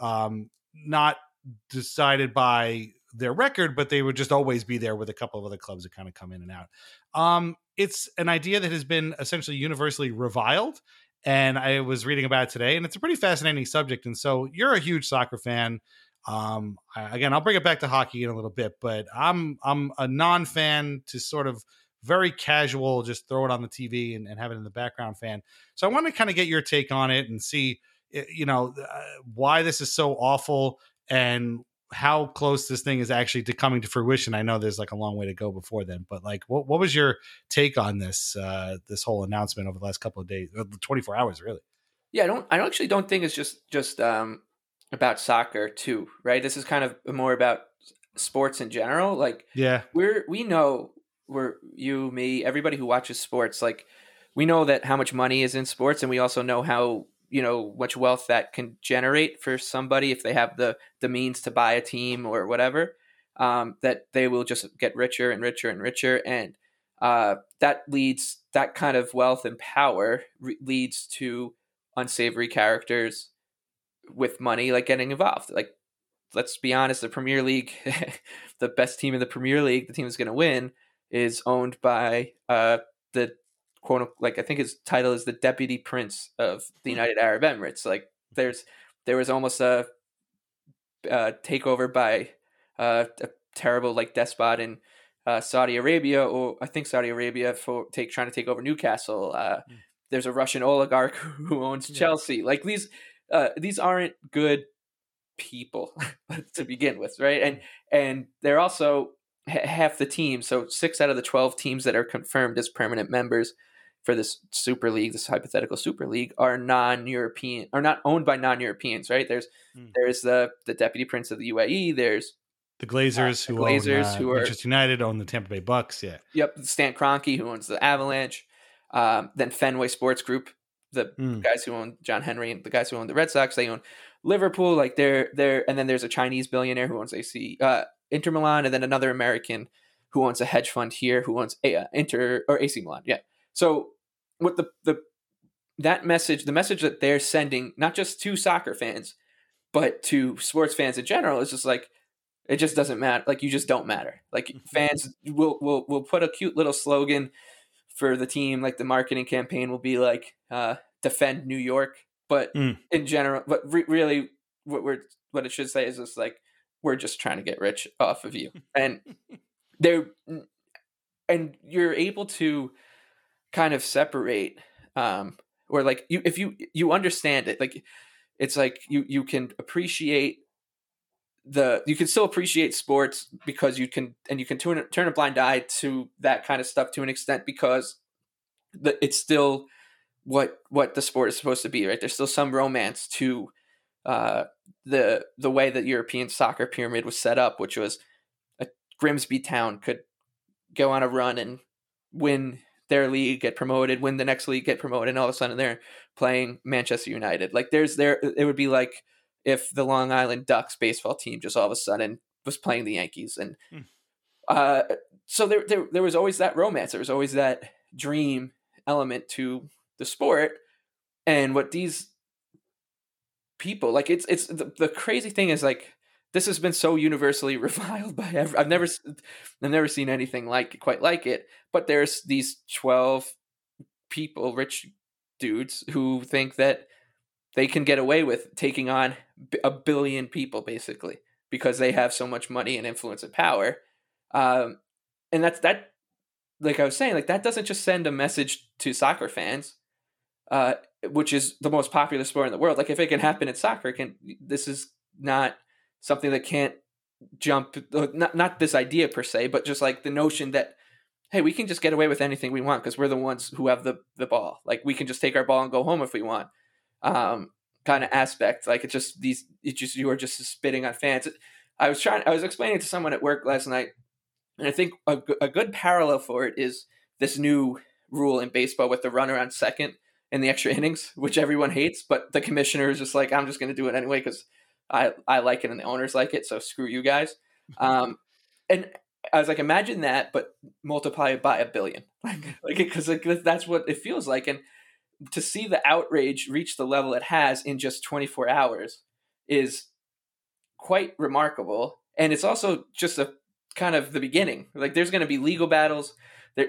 not decided by their record, but they would just always be there with a couple of other clubs that kind of come in and out. It's an idea that has been essentially universally reviled, And I was reading about it today, and it's a pretty fascinating subject. And so you're a huge soccer fan. Again, I'll bring it back to hockey in a little bit, but I'm a non-fan to sort of very casual, just throw it on the TV and have it in the background fan. So I want to kind of get your take on it and see, why this is so awful and how close this thing is actually to coming to fruition. I know there's like a long way to go before then, but like, what was your take on this whole announcement over the last couple of days, 24 hours, really? Yeah, I don't actually don't think it's just about soccer too, right? This is kind of more about sports in general. Like, Yeah. we know, we're you, me, everybody who watches sports, like, we know that how much money is in sports, and we also know how, much wealth that can generate for somebody if they have the means to buy a team or whatever. That they will just get richer and richer and richer, and that kind of wealth and power leads to unsavory characters with money, like, getting involved. Like, let's be honest, the Premier League, the best team in the Premier League, the team that's going to win, is owned by the quote, like, I think his title is the Deputy Prince of the United Arab Emirates. Like, there was almost a takeover by a terrible, like, despot in Saudi Arabia, or I think Saudi Arabia, for trying to take over Newcastle. There's a Russian oligarch who owns Chelsea. Like, these aren't good people to begin with, right? And they're also half the team. So 6 out of the 12 teams that are confirmed as permanent members for this Super League, this hypothetical Super League, are non-European, are not owned by non-Europeans, right? There's the Deputy Prince of the UAE. There's the Glazers, who own Manchester United, own the Tampa Bay Bucks. Yeah. Yep. Stan Kroenke, who owns the Avalanche. Then Fenway Sports Group, the guys who own John Henry, and the guys who own the Red Sox, they own Liverpool. Like, they're, and then there's a Chinese billionaire who owns Inter Milan, and then another American who owns a hedge fund here who owns AC Milan. Yeah. So what the message that they're sending, not just to soccer fans, but to sports fans in general, is just like, it just doesn't matter. Like, you just don't matter. Like, fans will put a cute little slogan for the team. Like, the marketing campaign will be like, defend New York. But in general, but really what it should say is just like, we're just trying to get rich off of you. And you're able to kind of separate, or like, if you understand it, like, it's like you can appreciate you can still appreciate sports, because you can turn a blind eye to that kind of stuff to an extent, because it's still what the sport is supposed to be, right? There's still some romance to the way that European soccer pyramid was set up, which was a Grimsby Town could go on a run and win their league, get promoted, win the next league, get promoted, and all of a sudden they're playing Manchester United. Like, it would be like if the Long Island Ducks baseball team just all of a sudden was playing the Yankees. And so there was always that romance. There was always that dream element to the sport. And what these people, like, it's the crazy thing is, like, this has been so universally reviled by I've never seen anything quite like it. But there's these 12 people, rich dudes, who think that they can get away with taking on a billion people, basically, because they have so much money and influence and power. And that, like I was saying, like, that doesn't just send a message to soccer fans, which is the most popular sport in the world. Like, if it can happen in soccer, this is not something that can't jump, not this idea per se, but just like the notion that, hey, we can just get away with anything we want because we're the ones who have the ball. Like, we can just take our ball and go home if we want. Kind of aspect. Like, you are just spitting on fans. I was explaining it to someone at work last night, and I think a good parallel for it is this new rule in baseball with the runner on second in the extra innings, which everyone hates, but the commissioner is just like, I'm just going to do it anyway because I like it and the owners like it, so screw you guys. And I was like, imagine that, but multiply it by a billion, because that's what it feels like. And to see the outrage reach the level it has in just 24 hours is quite remarkable. And it's also just a kind of the beginning. Like, there's going to be legal battles.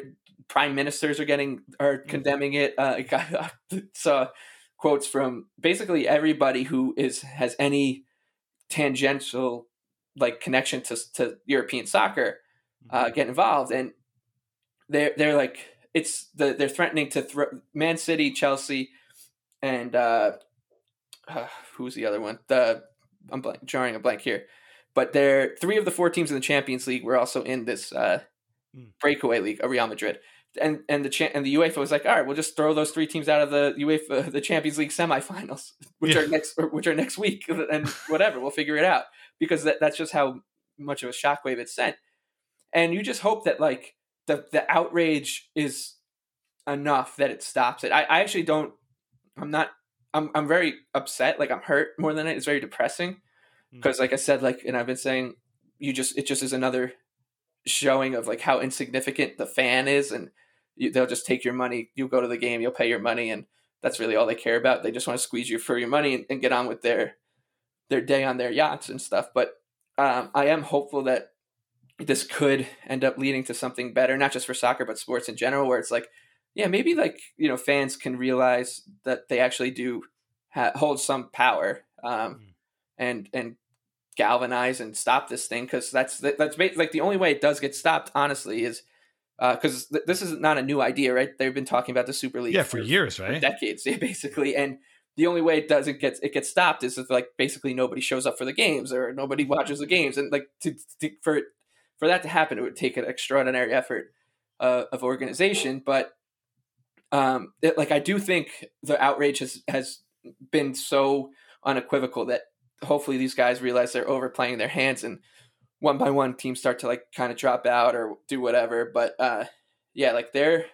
prime ministers are condemning it. I saw quotes from basically everybody who has any tangential like connection to European soccer get involved, and they're like they're threatening to throw Man City, Chelsea, and who's the other one? I'm drawing a blank here, but they're 3 of the 4 teams in the Champions League were also in this breakaway league, Real Madrid. And the UEFA was like, all right, we'll just throw those 3 teams out of the Champions League semifinals, which are next week, and whatever, we'll figure it out, because that's just how much of a shockwave it sent. And you just hope that like the outrage is enough that it stops it. I actually don't. I'm very upset. Like, I'm hurt more than it. It's very depressing because, like I said, like, and I've been saying, it just is another showing of like how insignificant the fan is, and they'll just take your money. You'll go to the game, you'll pay your money, and that's really all they care about. They just want to squeeze you for your money and get on with their day on their yachts and stuff. But I am hopeful that this could end up leading to something better, not just for soccer, but sports in general, where it's like, yeah, maybe like, fans can realize that they actually do hold some power and galvanize and stop this thing. Cause that's like the only way it does get stopped, honestly, is because this is not a new idea, right? They've been talking about the Super League for years, right? For decades, basically. And the only way it gets stopped is if like basically nobody shows up for the games or nobody watches the games. And like for that to happen, it would take an extraordinary effort of organization. But I do think the outrage has been so unequivocal that hopefully these guys realize they're overplaying their hands, and one by one teams start to like kind of drop out or do whatever. But like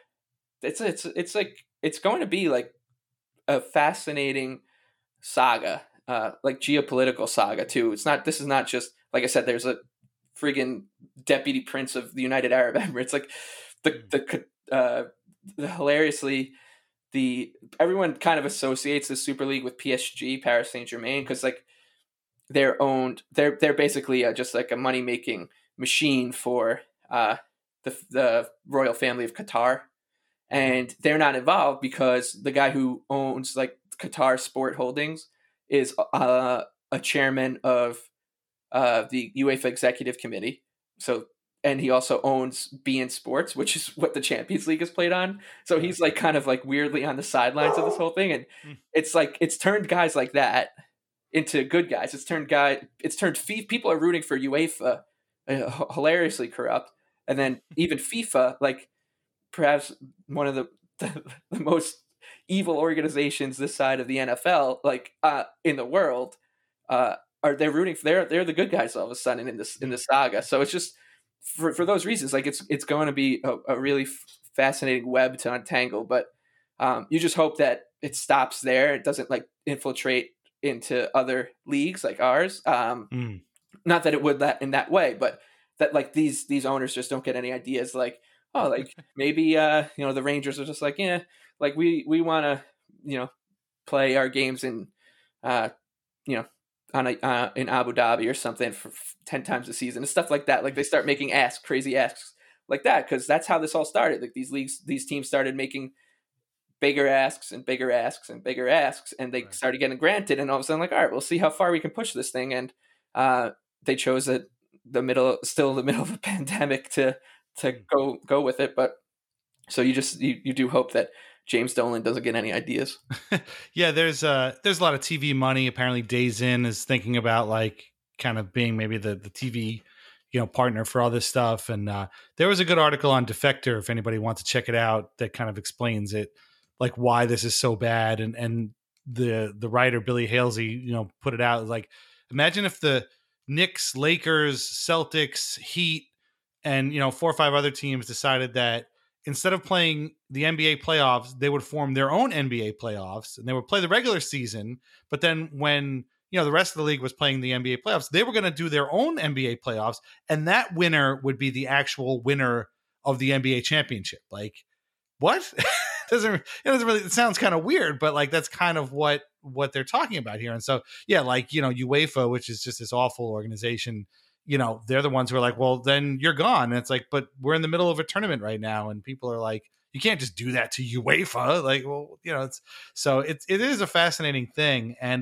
it's going to be like a fascinating saga, like geopolitical saga too. This is not just, like I said, there's a friggin' deputy prince of the United Arab Emirates. Like hilariously, everyone kind of associates the Super League with PSG, Paris Saint-Germain, because like they're basically just like a money making machine for the royal family of Qatar, and they're not involved because the guy who owns like Qatar Sport Holdings is a chairman of the UEFA Executive Committee. And he also owns beIN Sports, which is what the Champions League is played on. So he's like kind of like weirdly on the sidelines of this whole thing. And it's like, it's turned guys like that into good guys. It's turned FIFA. People are rooting for UEFA, hilariously corrupt. And then even FIFA, like perhaps one of the most evil organizations this side of the NFL, like in the world, they're rooting for, they're the good guys all of a sudden in this saga. So it's just, for those reasons, like it's going to be a really fascinating web to untangle, but you just hope that it stops there. It doesn't like infiltrate into other leagues like ours. Not that it would that in that way, but that like these owners just don't get any ideas like, oh, like maybe the Rangers are just like, yeah, like we want to play our games in in Abu Dhabi or something for 10 times a season and stuff like that. Like they start making crazy asks like that, because that's how this all started. Like these teams started making bigger asks and bigger asks and bigger asks, and they started getting granted. And all of a sudden, like, all right, we'll see how far we can push this thing. And they chose still in the middle of a pandemic to go with it. But so you do hope that James Dolan doesn't get any ideas. Yeah, there's a lot of TV money. Apparently Days In is thinking about like kind of being maybe the TV partner for all this stuff. And there was a good article on Defector, if anybody wants to check it out, that kind of explains it, like why this is so bad. And the writer Billy Halsey put it out like, imagine if the Knicks, Lakers, Celtics, Heat, and 4 or 5 other teams decided that instead of playing the NBA playoffs, they would form their own NBA playoffs and they would play the regular season. But then when, the rest of the league was playing the NBA playoffs, they were going to do their own NBA playoffs. And that winner would be the actual winner of the NBA championship. Like, what? It sounds kind of weird, but like, that's kind of what they're talking about here. And so, yeah, like, UEFA, which is just this awful organization, they're the ones who are like, well, then you're gone. And it's like, but we're in the middle of a tournament right now, and people are like, you can't just do that to UEFA. Like, well, it is a fascinating thing. And,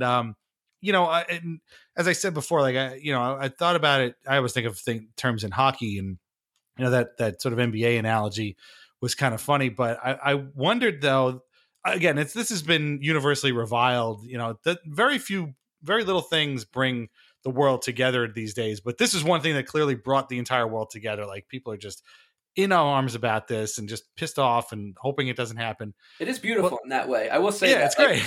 and as I said before, like, I thought about it. I always think of terms in hockey, and, that sort of NBA analogy was kind of funny, but I wondered though, again, this has been universally reviled, that very little things bring the world together these days. But this is one thing that clearly brought the entire world together. Like, people are just in arms about this and just pissed off and hoping it doesn't happen. It is beautiful in that way. I will say, yeah, it's great.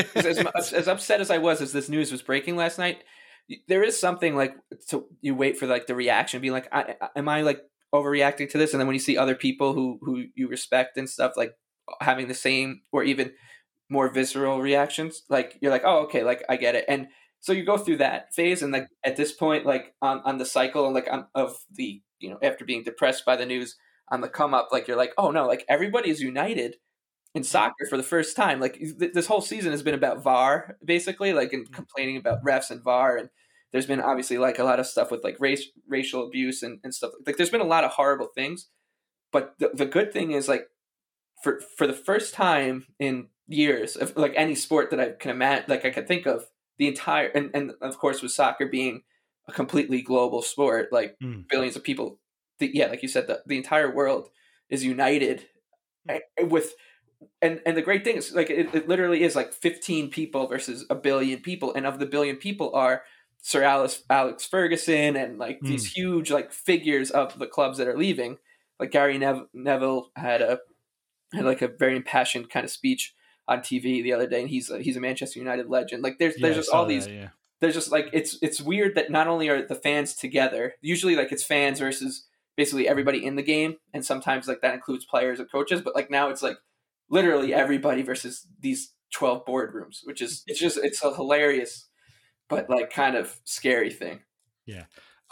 As upset as I was as this news was breaking last night, there is something like, so you wait for like the reaction, being like, am I like overreacting to this? And then when you see other people who you respect and stuff, like having the same or even more visceral reactions, like you're like, oh, okay, like I get it. And so you go through that phase, and like at this point, like on the cycle, and like of the, after being depressed by the news, on the come up, like you're like, oh no, like everybody is united in soccer for the first time. Like this whole season has been about VAR, basically, like, and complaining about refs and VAR, and there's been obviously like a lot of stuff with like racial abuse and stuff. Like there's been a lot of horrible things, but the good thing is, like, for the first time in years of like any sport that I can imagine, like I could think of, the entire, and of course with soccer being a completely global sport, like billions of people, like you said, the entire world is united with, and the great thing is, like, it literally is like 15 people versus a billion people, and of the billion people are Sir Alex Ferguson and like these huge like figures of the clubs that are leaving. Like Gary Neville had like a very impassioned kind of speech on TV the other day, and he's a Manchester United legend. Like there's just all these. Yeah. There's just like it's weird that not only are the fans together. Usually, like, it's fans versus basically everybody in the game, and sometimes like that includes players and coaches. But like now it's like literally everybody versus these 12 boardrooms, which is it's a hilarious but like kind of scary thing. Yeah.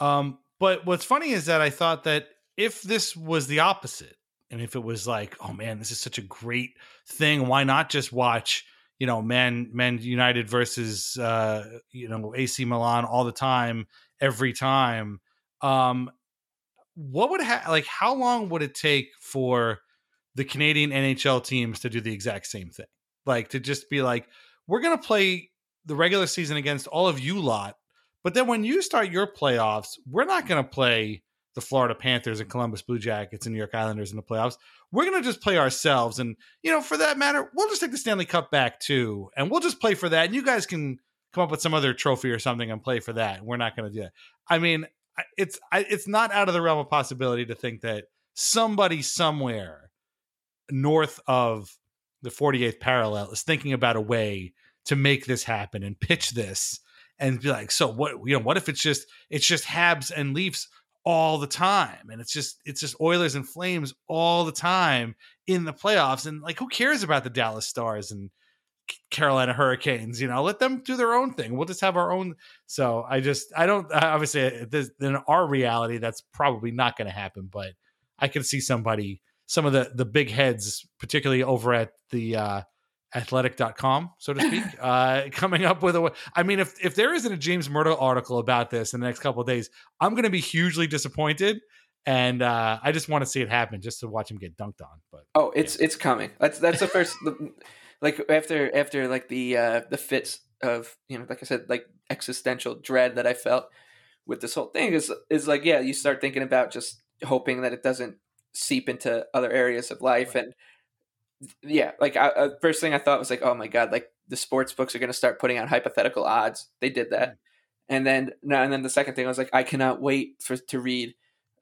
But what's funny is that I thought that if this was the opposite, and if it was like, oh man, this is such a great thing, why not just watch, Man United versus, AC Milan all the time, every time. What would how long would it take for the Canadian NHL teams to do the exact same thing? Like, to just be like, we're going to play the regular season against all of you lot, but then when you start your playoffs, we're not going to play the Florida Panthers and Columbus Blue Jackets and New York Islanders in the playoffs. We're going to just play ourselves. And, for that matter, we'll just take the Stanley Cup back too. And we'll just play for that. And you guys can come up with some other trophy or something and play for that. We're not going to do that. I mean, it's not out of the realm of possibility to think that somebody somewhere north of the 48th parallel is thinking about a way to make this happen and pitch this and be like, so what, what if it's just Habs and Leafs all the time, and it's just Oilers and Flames all the time in the playoffs, and like, who cares about the Dallas Stars and Carolina Hurricanes? Let them do their own thing. We'll just have our own. So I don't, obviously in our reality, that's probably not going to happen, but I can see some of the big heads, particularly over at the athletic.com, so to speak, coming up with a. I mean, if there isn't a James Murdo article about this in the next couple of days, I'm going to be hugely disappointed, and I just want to see it happen just to watch him get dunked on. But it's coming. That's the first, like after like the fits of, like I said, like existential dread that I felt with this whole thing is like, yeah, you start thinking about just hoping that it doesn't seep into other areas of life. Right. And yeah, like first thing I thought was like, oh my God, like the sports books are going to start putting out hypothetical odds. They did that. And then the second thing I was like, I cannot wait to read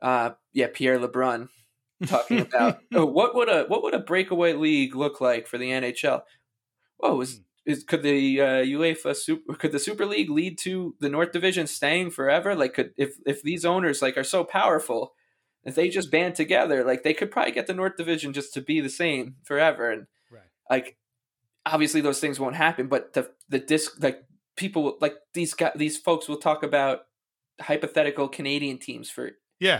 Pierre LeBrun talking about what would a breakaway league look like for the NHL? Could the UEFA could the Super League lead to the North Division staying forever? Like, if these owners like are so powerful, if they just band together, like they could probably get the North Division just to be the same forever. And like, obviously those things won't happen, but the disc, like people like these folks will talk about hypothetical Canadian teams for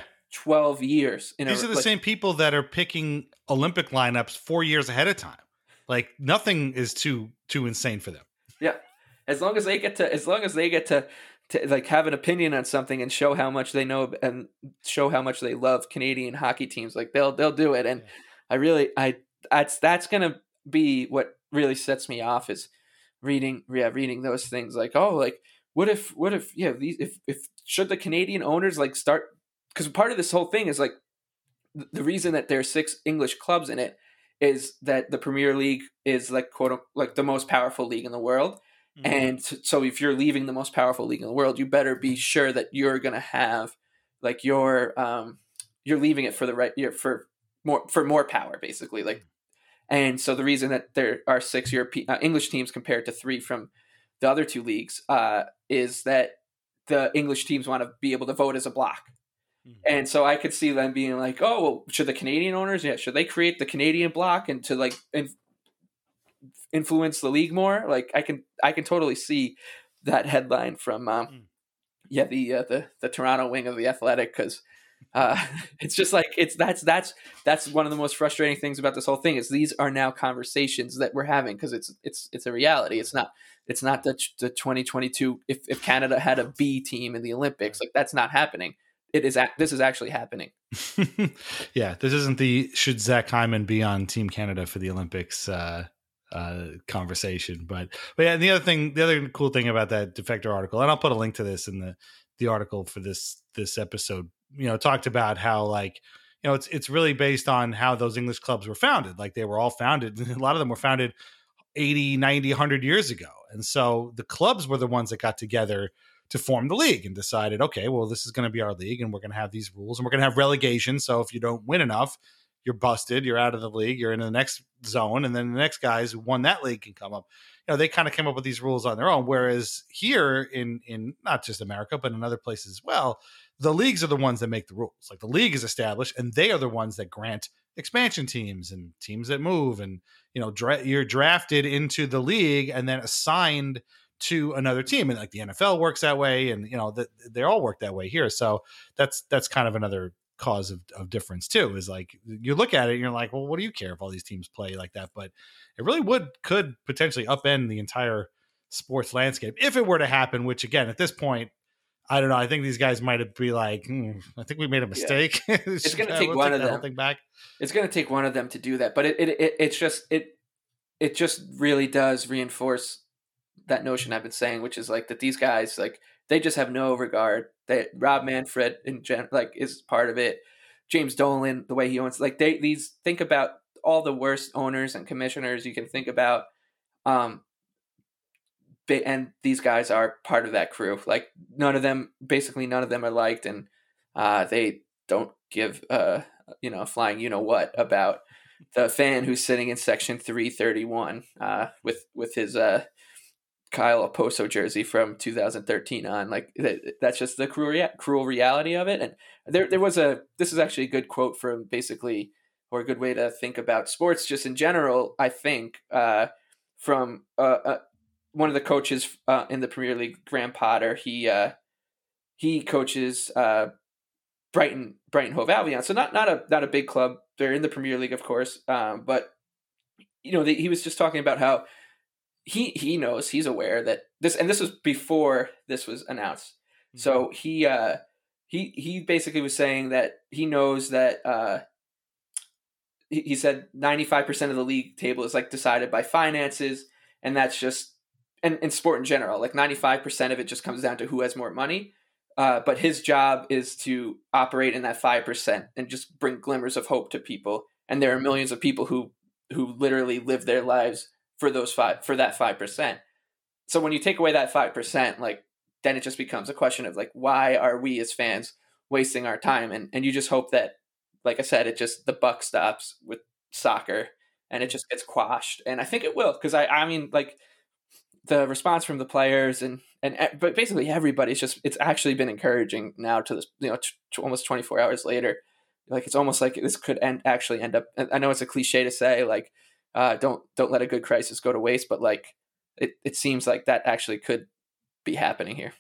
12 years. These are the same people that are picking Olympic lineups 4 years ahead of time. Like, nothing is too insane for them. Yeah. As long as they get to to like have an opinion on something and show how much they know and show how much they love Canadian hockey teams. Like they'll do it. And I that's going to be what really sets me off is reading those things like, oh, like what if if should the Canadian owners like start, because part of this whole thing is like the reason that there are 6 English clubs in it is that the Premier League is like quote like the most powerful league in the world. And so if you're leaving the most powerful league in the world, you better be sure that you're going to have like you're leaving it for the right for more power basically. Like, and so the reason that there are 6 European English teams compared to 3 from the other 2 leagues is that the English teams want to be able to vote as a block. And so I could see them being like, oh, well, should the Canadian owners, should they create the Canadian block and to like influence the league more? Like I can totally see that headline from the Toronto wing of the Athletic, because it's just like that's one of the most frustrating things about this whole thing is these are now conversations that we're having because it's a reality. It's not the 2022 if Canada had a B team in the Olympics, like that's not happening. This is actually happening. Yeah, this isn't the should Zach Hyman be on Team Canada for the Olympics conversation, but yeah. And the other cool thing about that Defector article, and I'll put a link to this in the article for this episode, talked about how like it's really based on how those English clubs were founded. Like they were all founded, a lot of them were founded 80, 90, 100 years ago, and so the clubs were the ones that got together to form the league and decided, okay, well, this is going to be our league and we're going to have these rules and we're going to have relegation. So if you don't win enough, you're busted, you're out of the league, you're in the next zone. And then the next guys who won that league can come up. They kind of came up with these rules on their own. Whereas here in not just America, but in other places as well, the leagues are the ones that make the rules. Like the league is established and they are the ones that grant expansion teams and teams that move. And, you're drafted into the league and then assigned to another team, and like the NFL works that way, and they all work that way here. So that's kind of another cause of difference too. Is like you look at it and you're like, well, what do you care if all these teams play like that? But it really could potentially upend the entire sports landscape if it were to happen. Which again, at this point, I don't know. I think these guys might be like, I think we made a mistake. Yeah. It's going to take one of them. Back. It's going to take one of them to do that. But it just really does reinforce that notion I've been saying, which is like that these guys, like they just have no regard. That Rob Manfred like is part of it. James Dolan, the way he owns, like these think about all the worst owners and commissioners you can think about. And these guys are part of that crew. Like basically none of them are liked, and they don't give flying what about the fan who's sitting in section 331 with his Kyle Oposo jersey from 2013 on. Like that's just the cruel reality of it. And there was this is actually a good quote from basically, or a good way to think about sports just in general, I think, from one of the coaches in the Premier League, Graham Potter. He coaches Brighton Hove Albion, so not a big club. They're in the Premier League, of course, but he was just talking about how he knows, he's aware that this was before this was announced. Mm-hmm. So he basically was saying that he knows that he said 95% of the league table is like decided by finances, and that's just and in sport in general, like 95% of it just comes down to who has more money. But his job is to operate in that 5% and just bring glimmers of hope to people. And there are millions of people who literally live their lives for that 5%. So when you take away that 5%, like then it just becomes a question of like, why are we as fans wasting our time? And you just hope that, like I said, the buck stops with soccer and it just gets quashed. And I think it will, because I mean, like the response from the players but basically everybody's it's actually been encouraging now to this, almost 24 hours later. Like it's almost like this could actually end up. I know it's a cliche to say, like, don't let a good crisis go to waste, but like it seems like that actually could be happening here.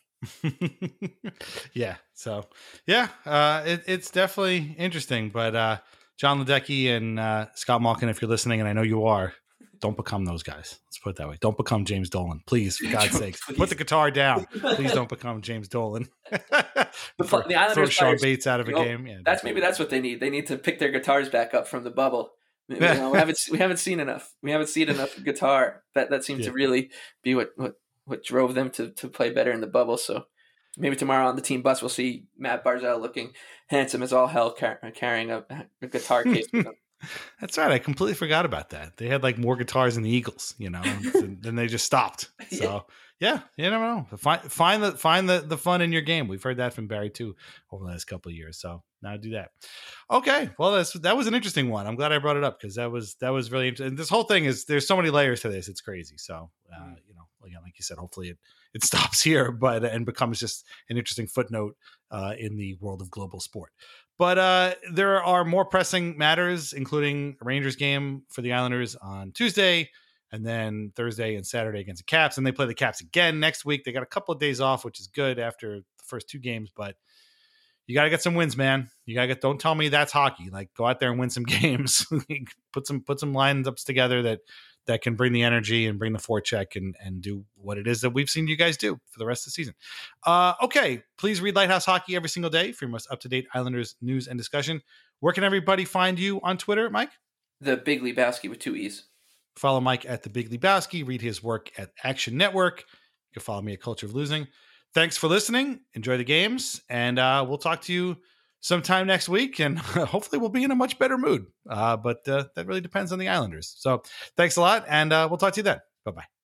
Yeah. So yeah, it's definitely interesting. But John Ledecky and Scott Malkin, if you're listening, and I know you are, Don't become those guys. Let's put it that way. Don't become James Dolan, please. For God's sakes, Please. put the guitar down. Please don't become James Dolan. The Islanders throw Sean players, Bates out of a game. Yeah, maybe that's what they need. They need to pick their guitars back up from the bubble. We haven't seen enough. We haven't seen enough guitar. That seems to really be what drove them to play better in the bubble. So maybe tomorrow on the team bus we'll see Matt Barzal looking handsome as all hell, carrying a guitar case with him. That's right. I completely forgot about that. They had like more guitars than the Eagles, and then they just stopped. So yeah, you never know. Find the fun in your game. We've heard that from Barry too over the last couple of years. So now do that. Okay. Well, that was an interesting one. I'm glad I brought it up because that was really interesting. And this whole thing there's so many layers to this. It's crazy. So, again, like you said, hopefully it stops here, and becomes just an interesting footnote in the world of global sport. But there are more pressing matters, including a Rangers game for the Islanders on Tuesday, and then Thursday and Saturday against the Caps. And they play the Caps again next week. They got a couple of days off, which is good after the first two games. But you got to get some wins, man. You got to get. Don't tell me that's hockey. Like, go out there and win some games. put some lineups together that can bring the energy and bring the forecheck and do what it is that we've seen you guys do for the rest of the season. Okay, please read Lighthouse Hockey every single day for your most up-to-date Islanders news and discussion. Where can everybody find you on Twitter, Mike? The Big Lebowski with 2 E's. Follow Mike at the Big Lebowski. Read his work at Action Network. You can follow me at Culture of Losing. Thanks for listening. Enjoy the games, and we'll talk to you sometime next week, and hopefully we'll be in a much better mood. But that really depends on the Islanders. So thanks a lot, and we'll talk to you then. Bye-bye.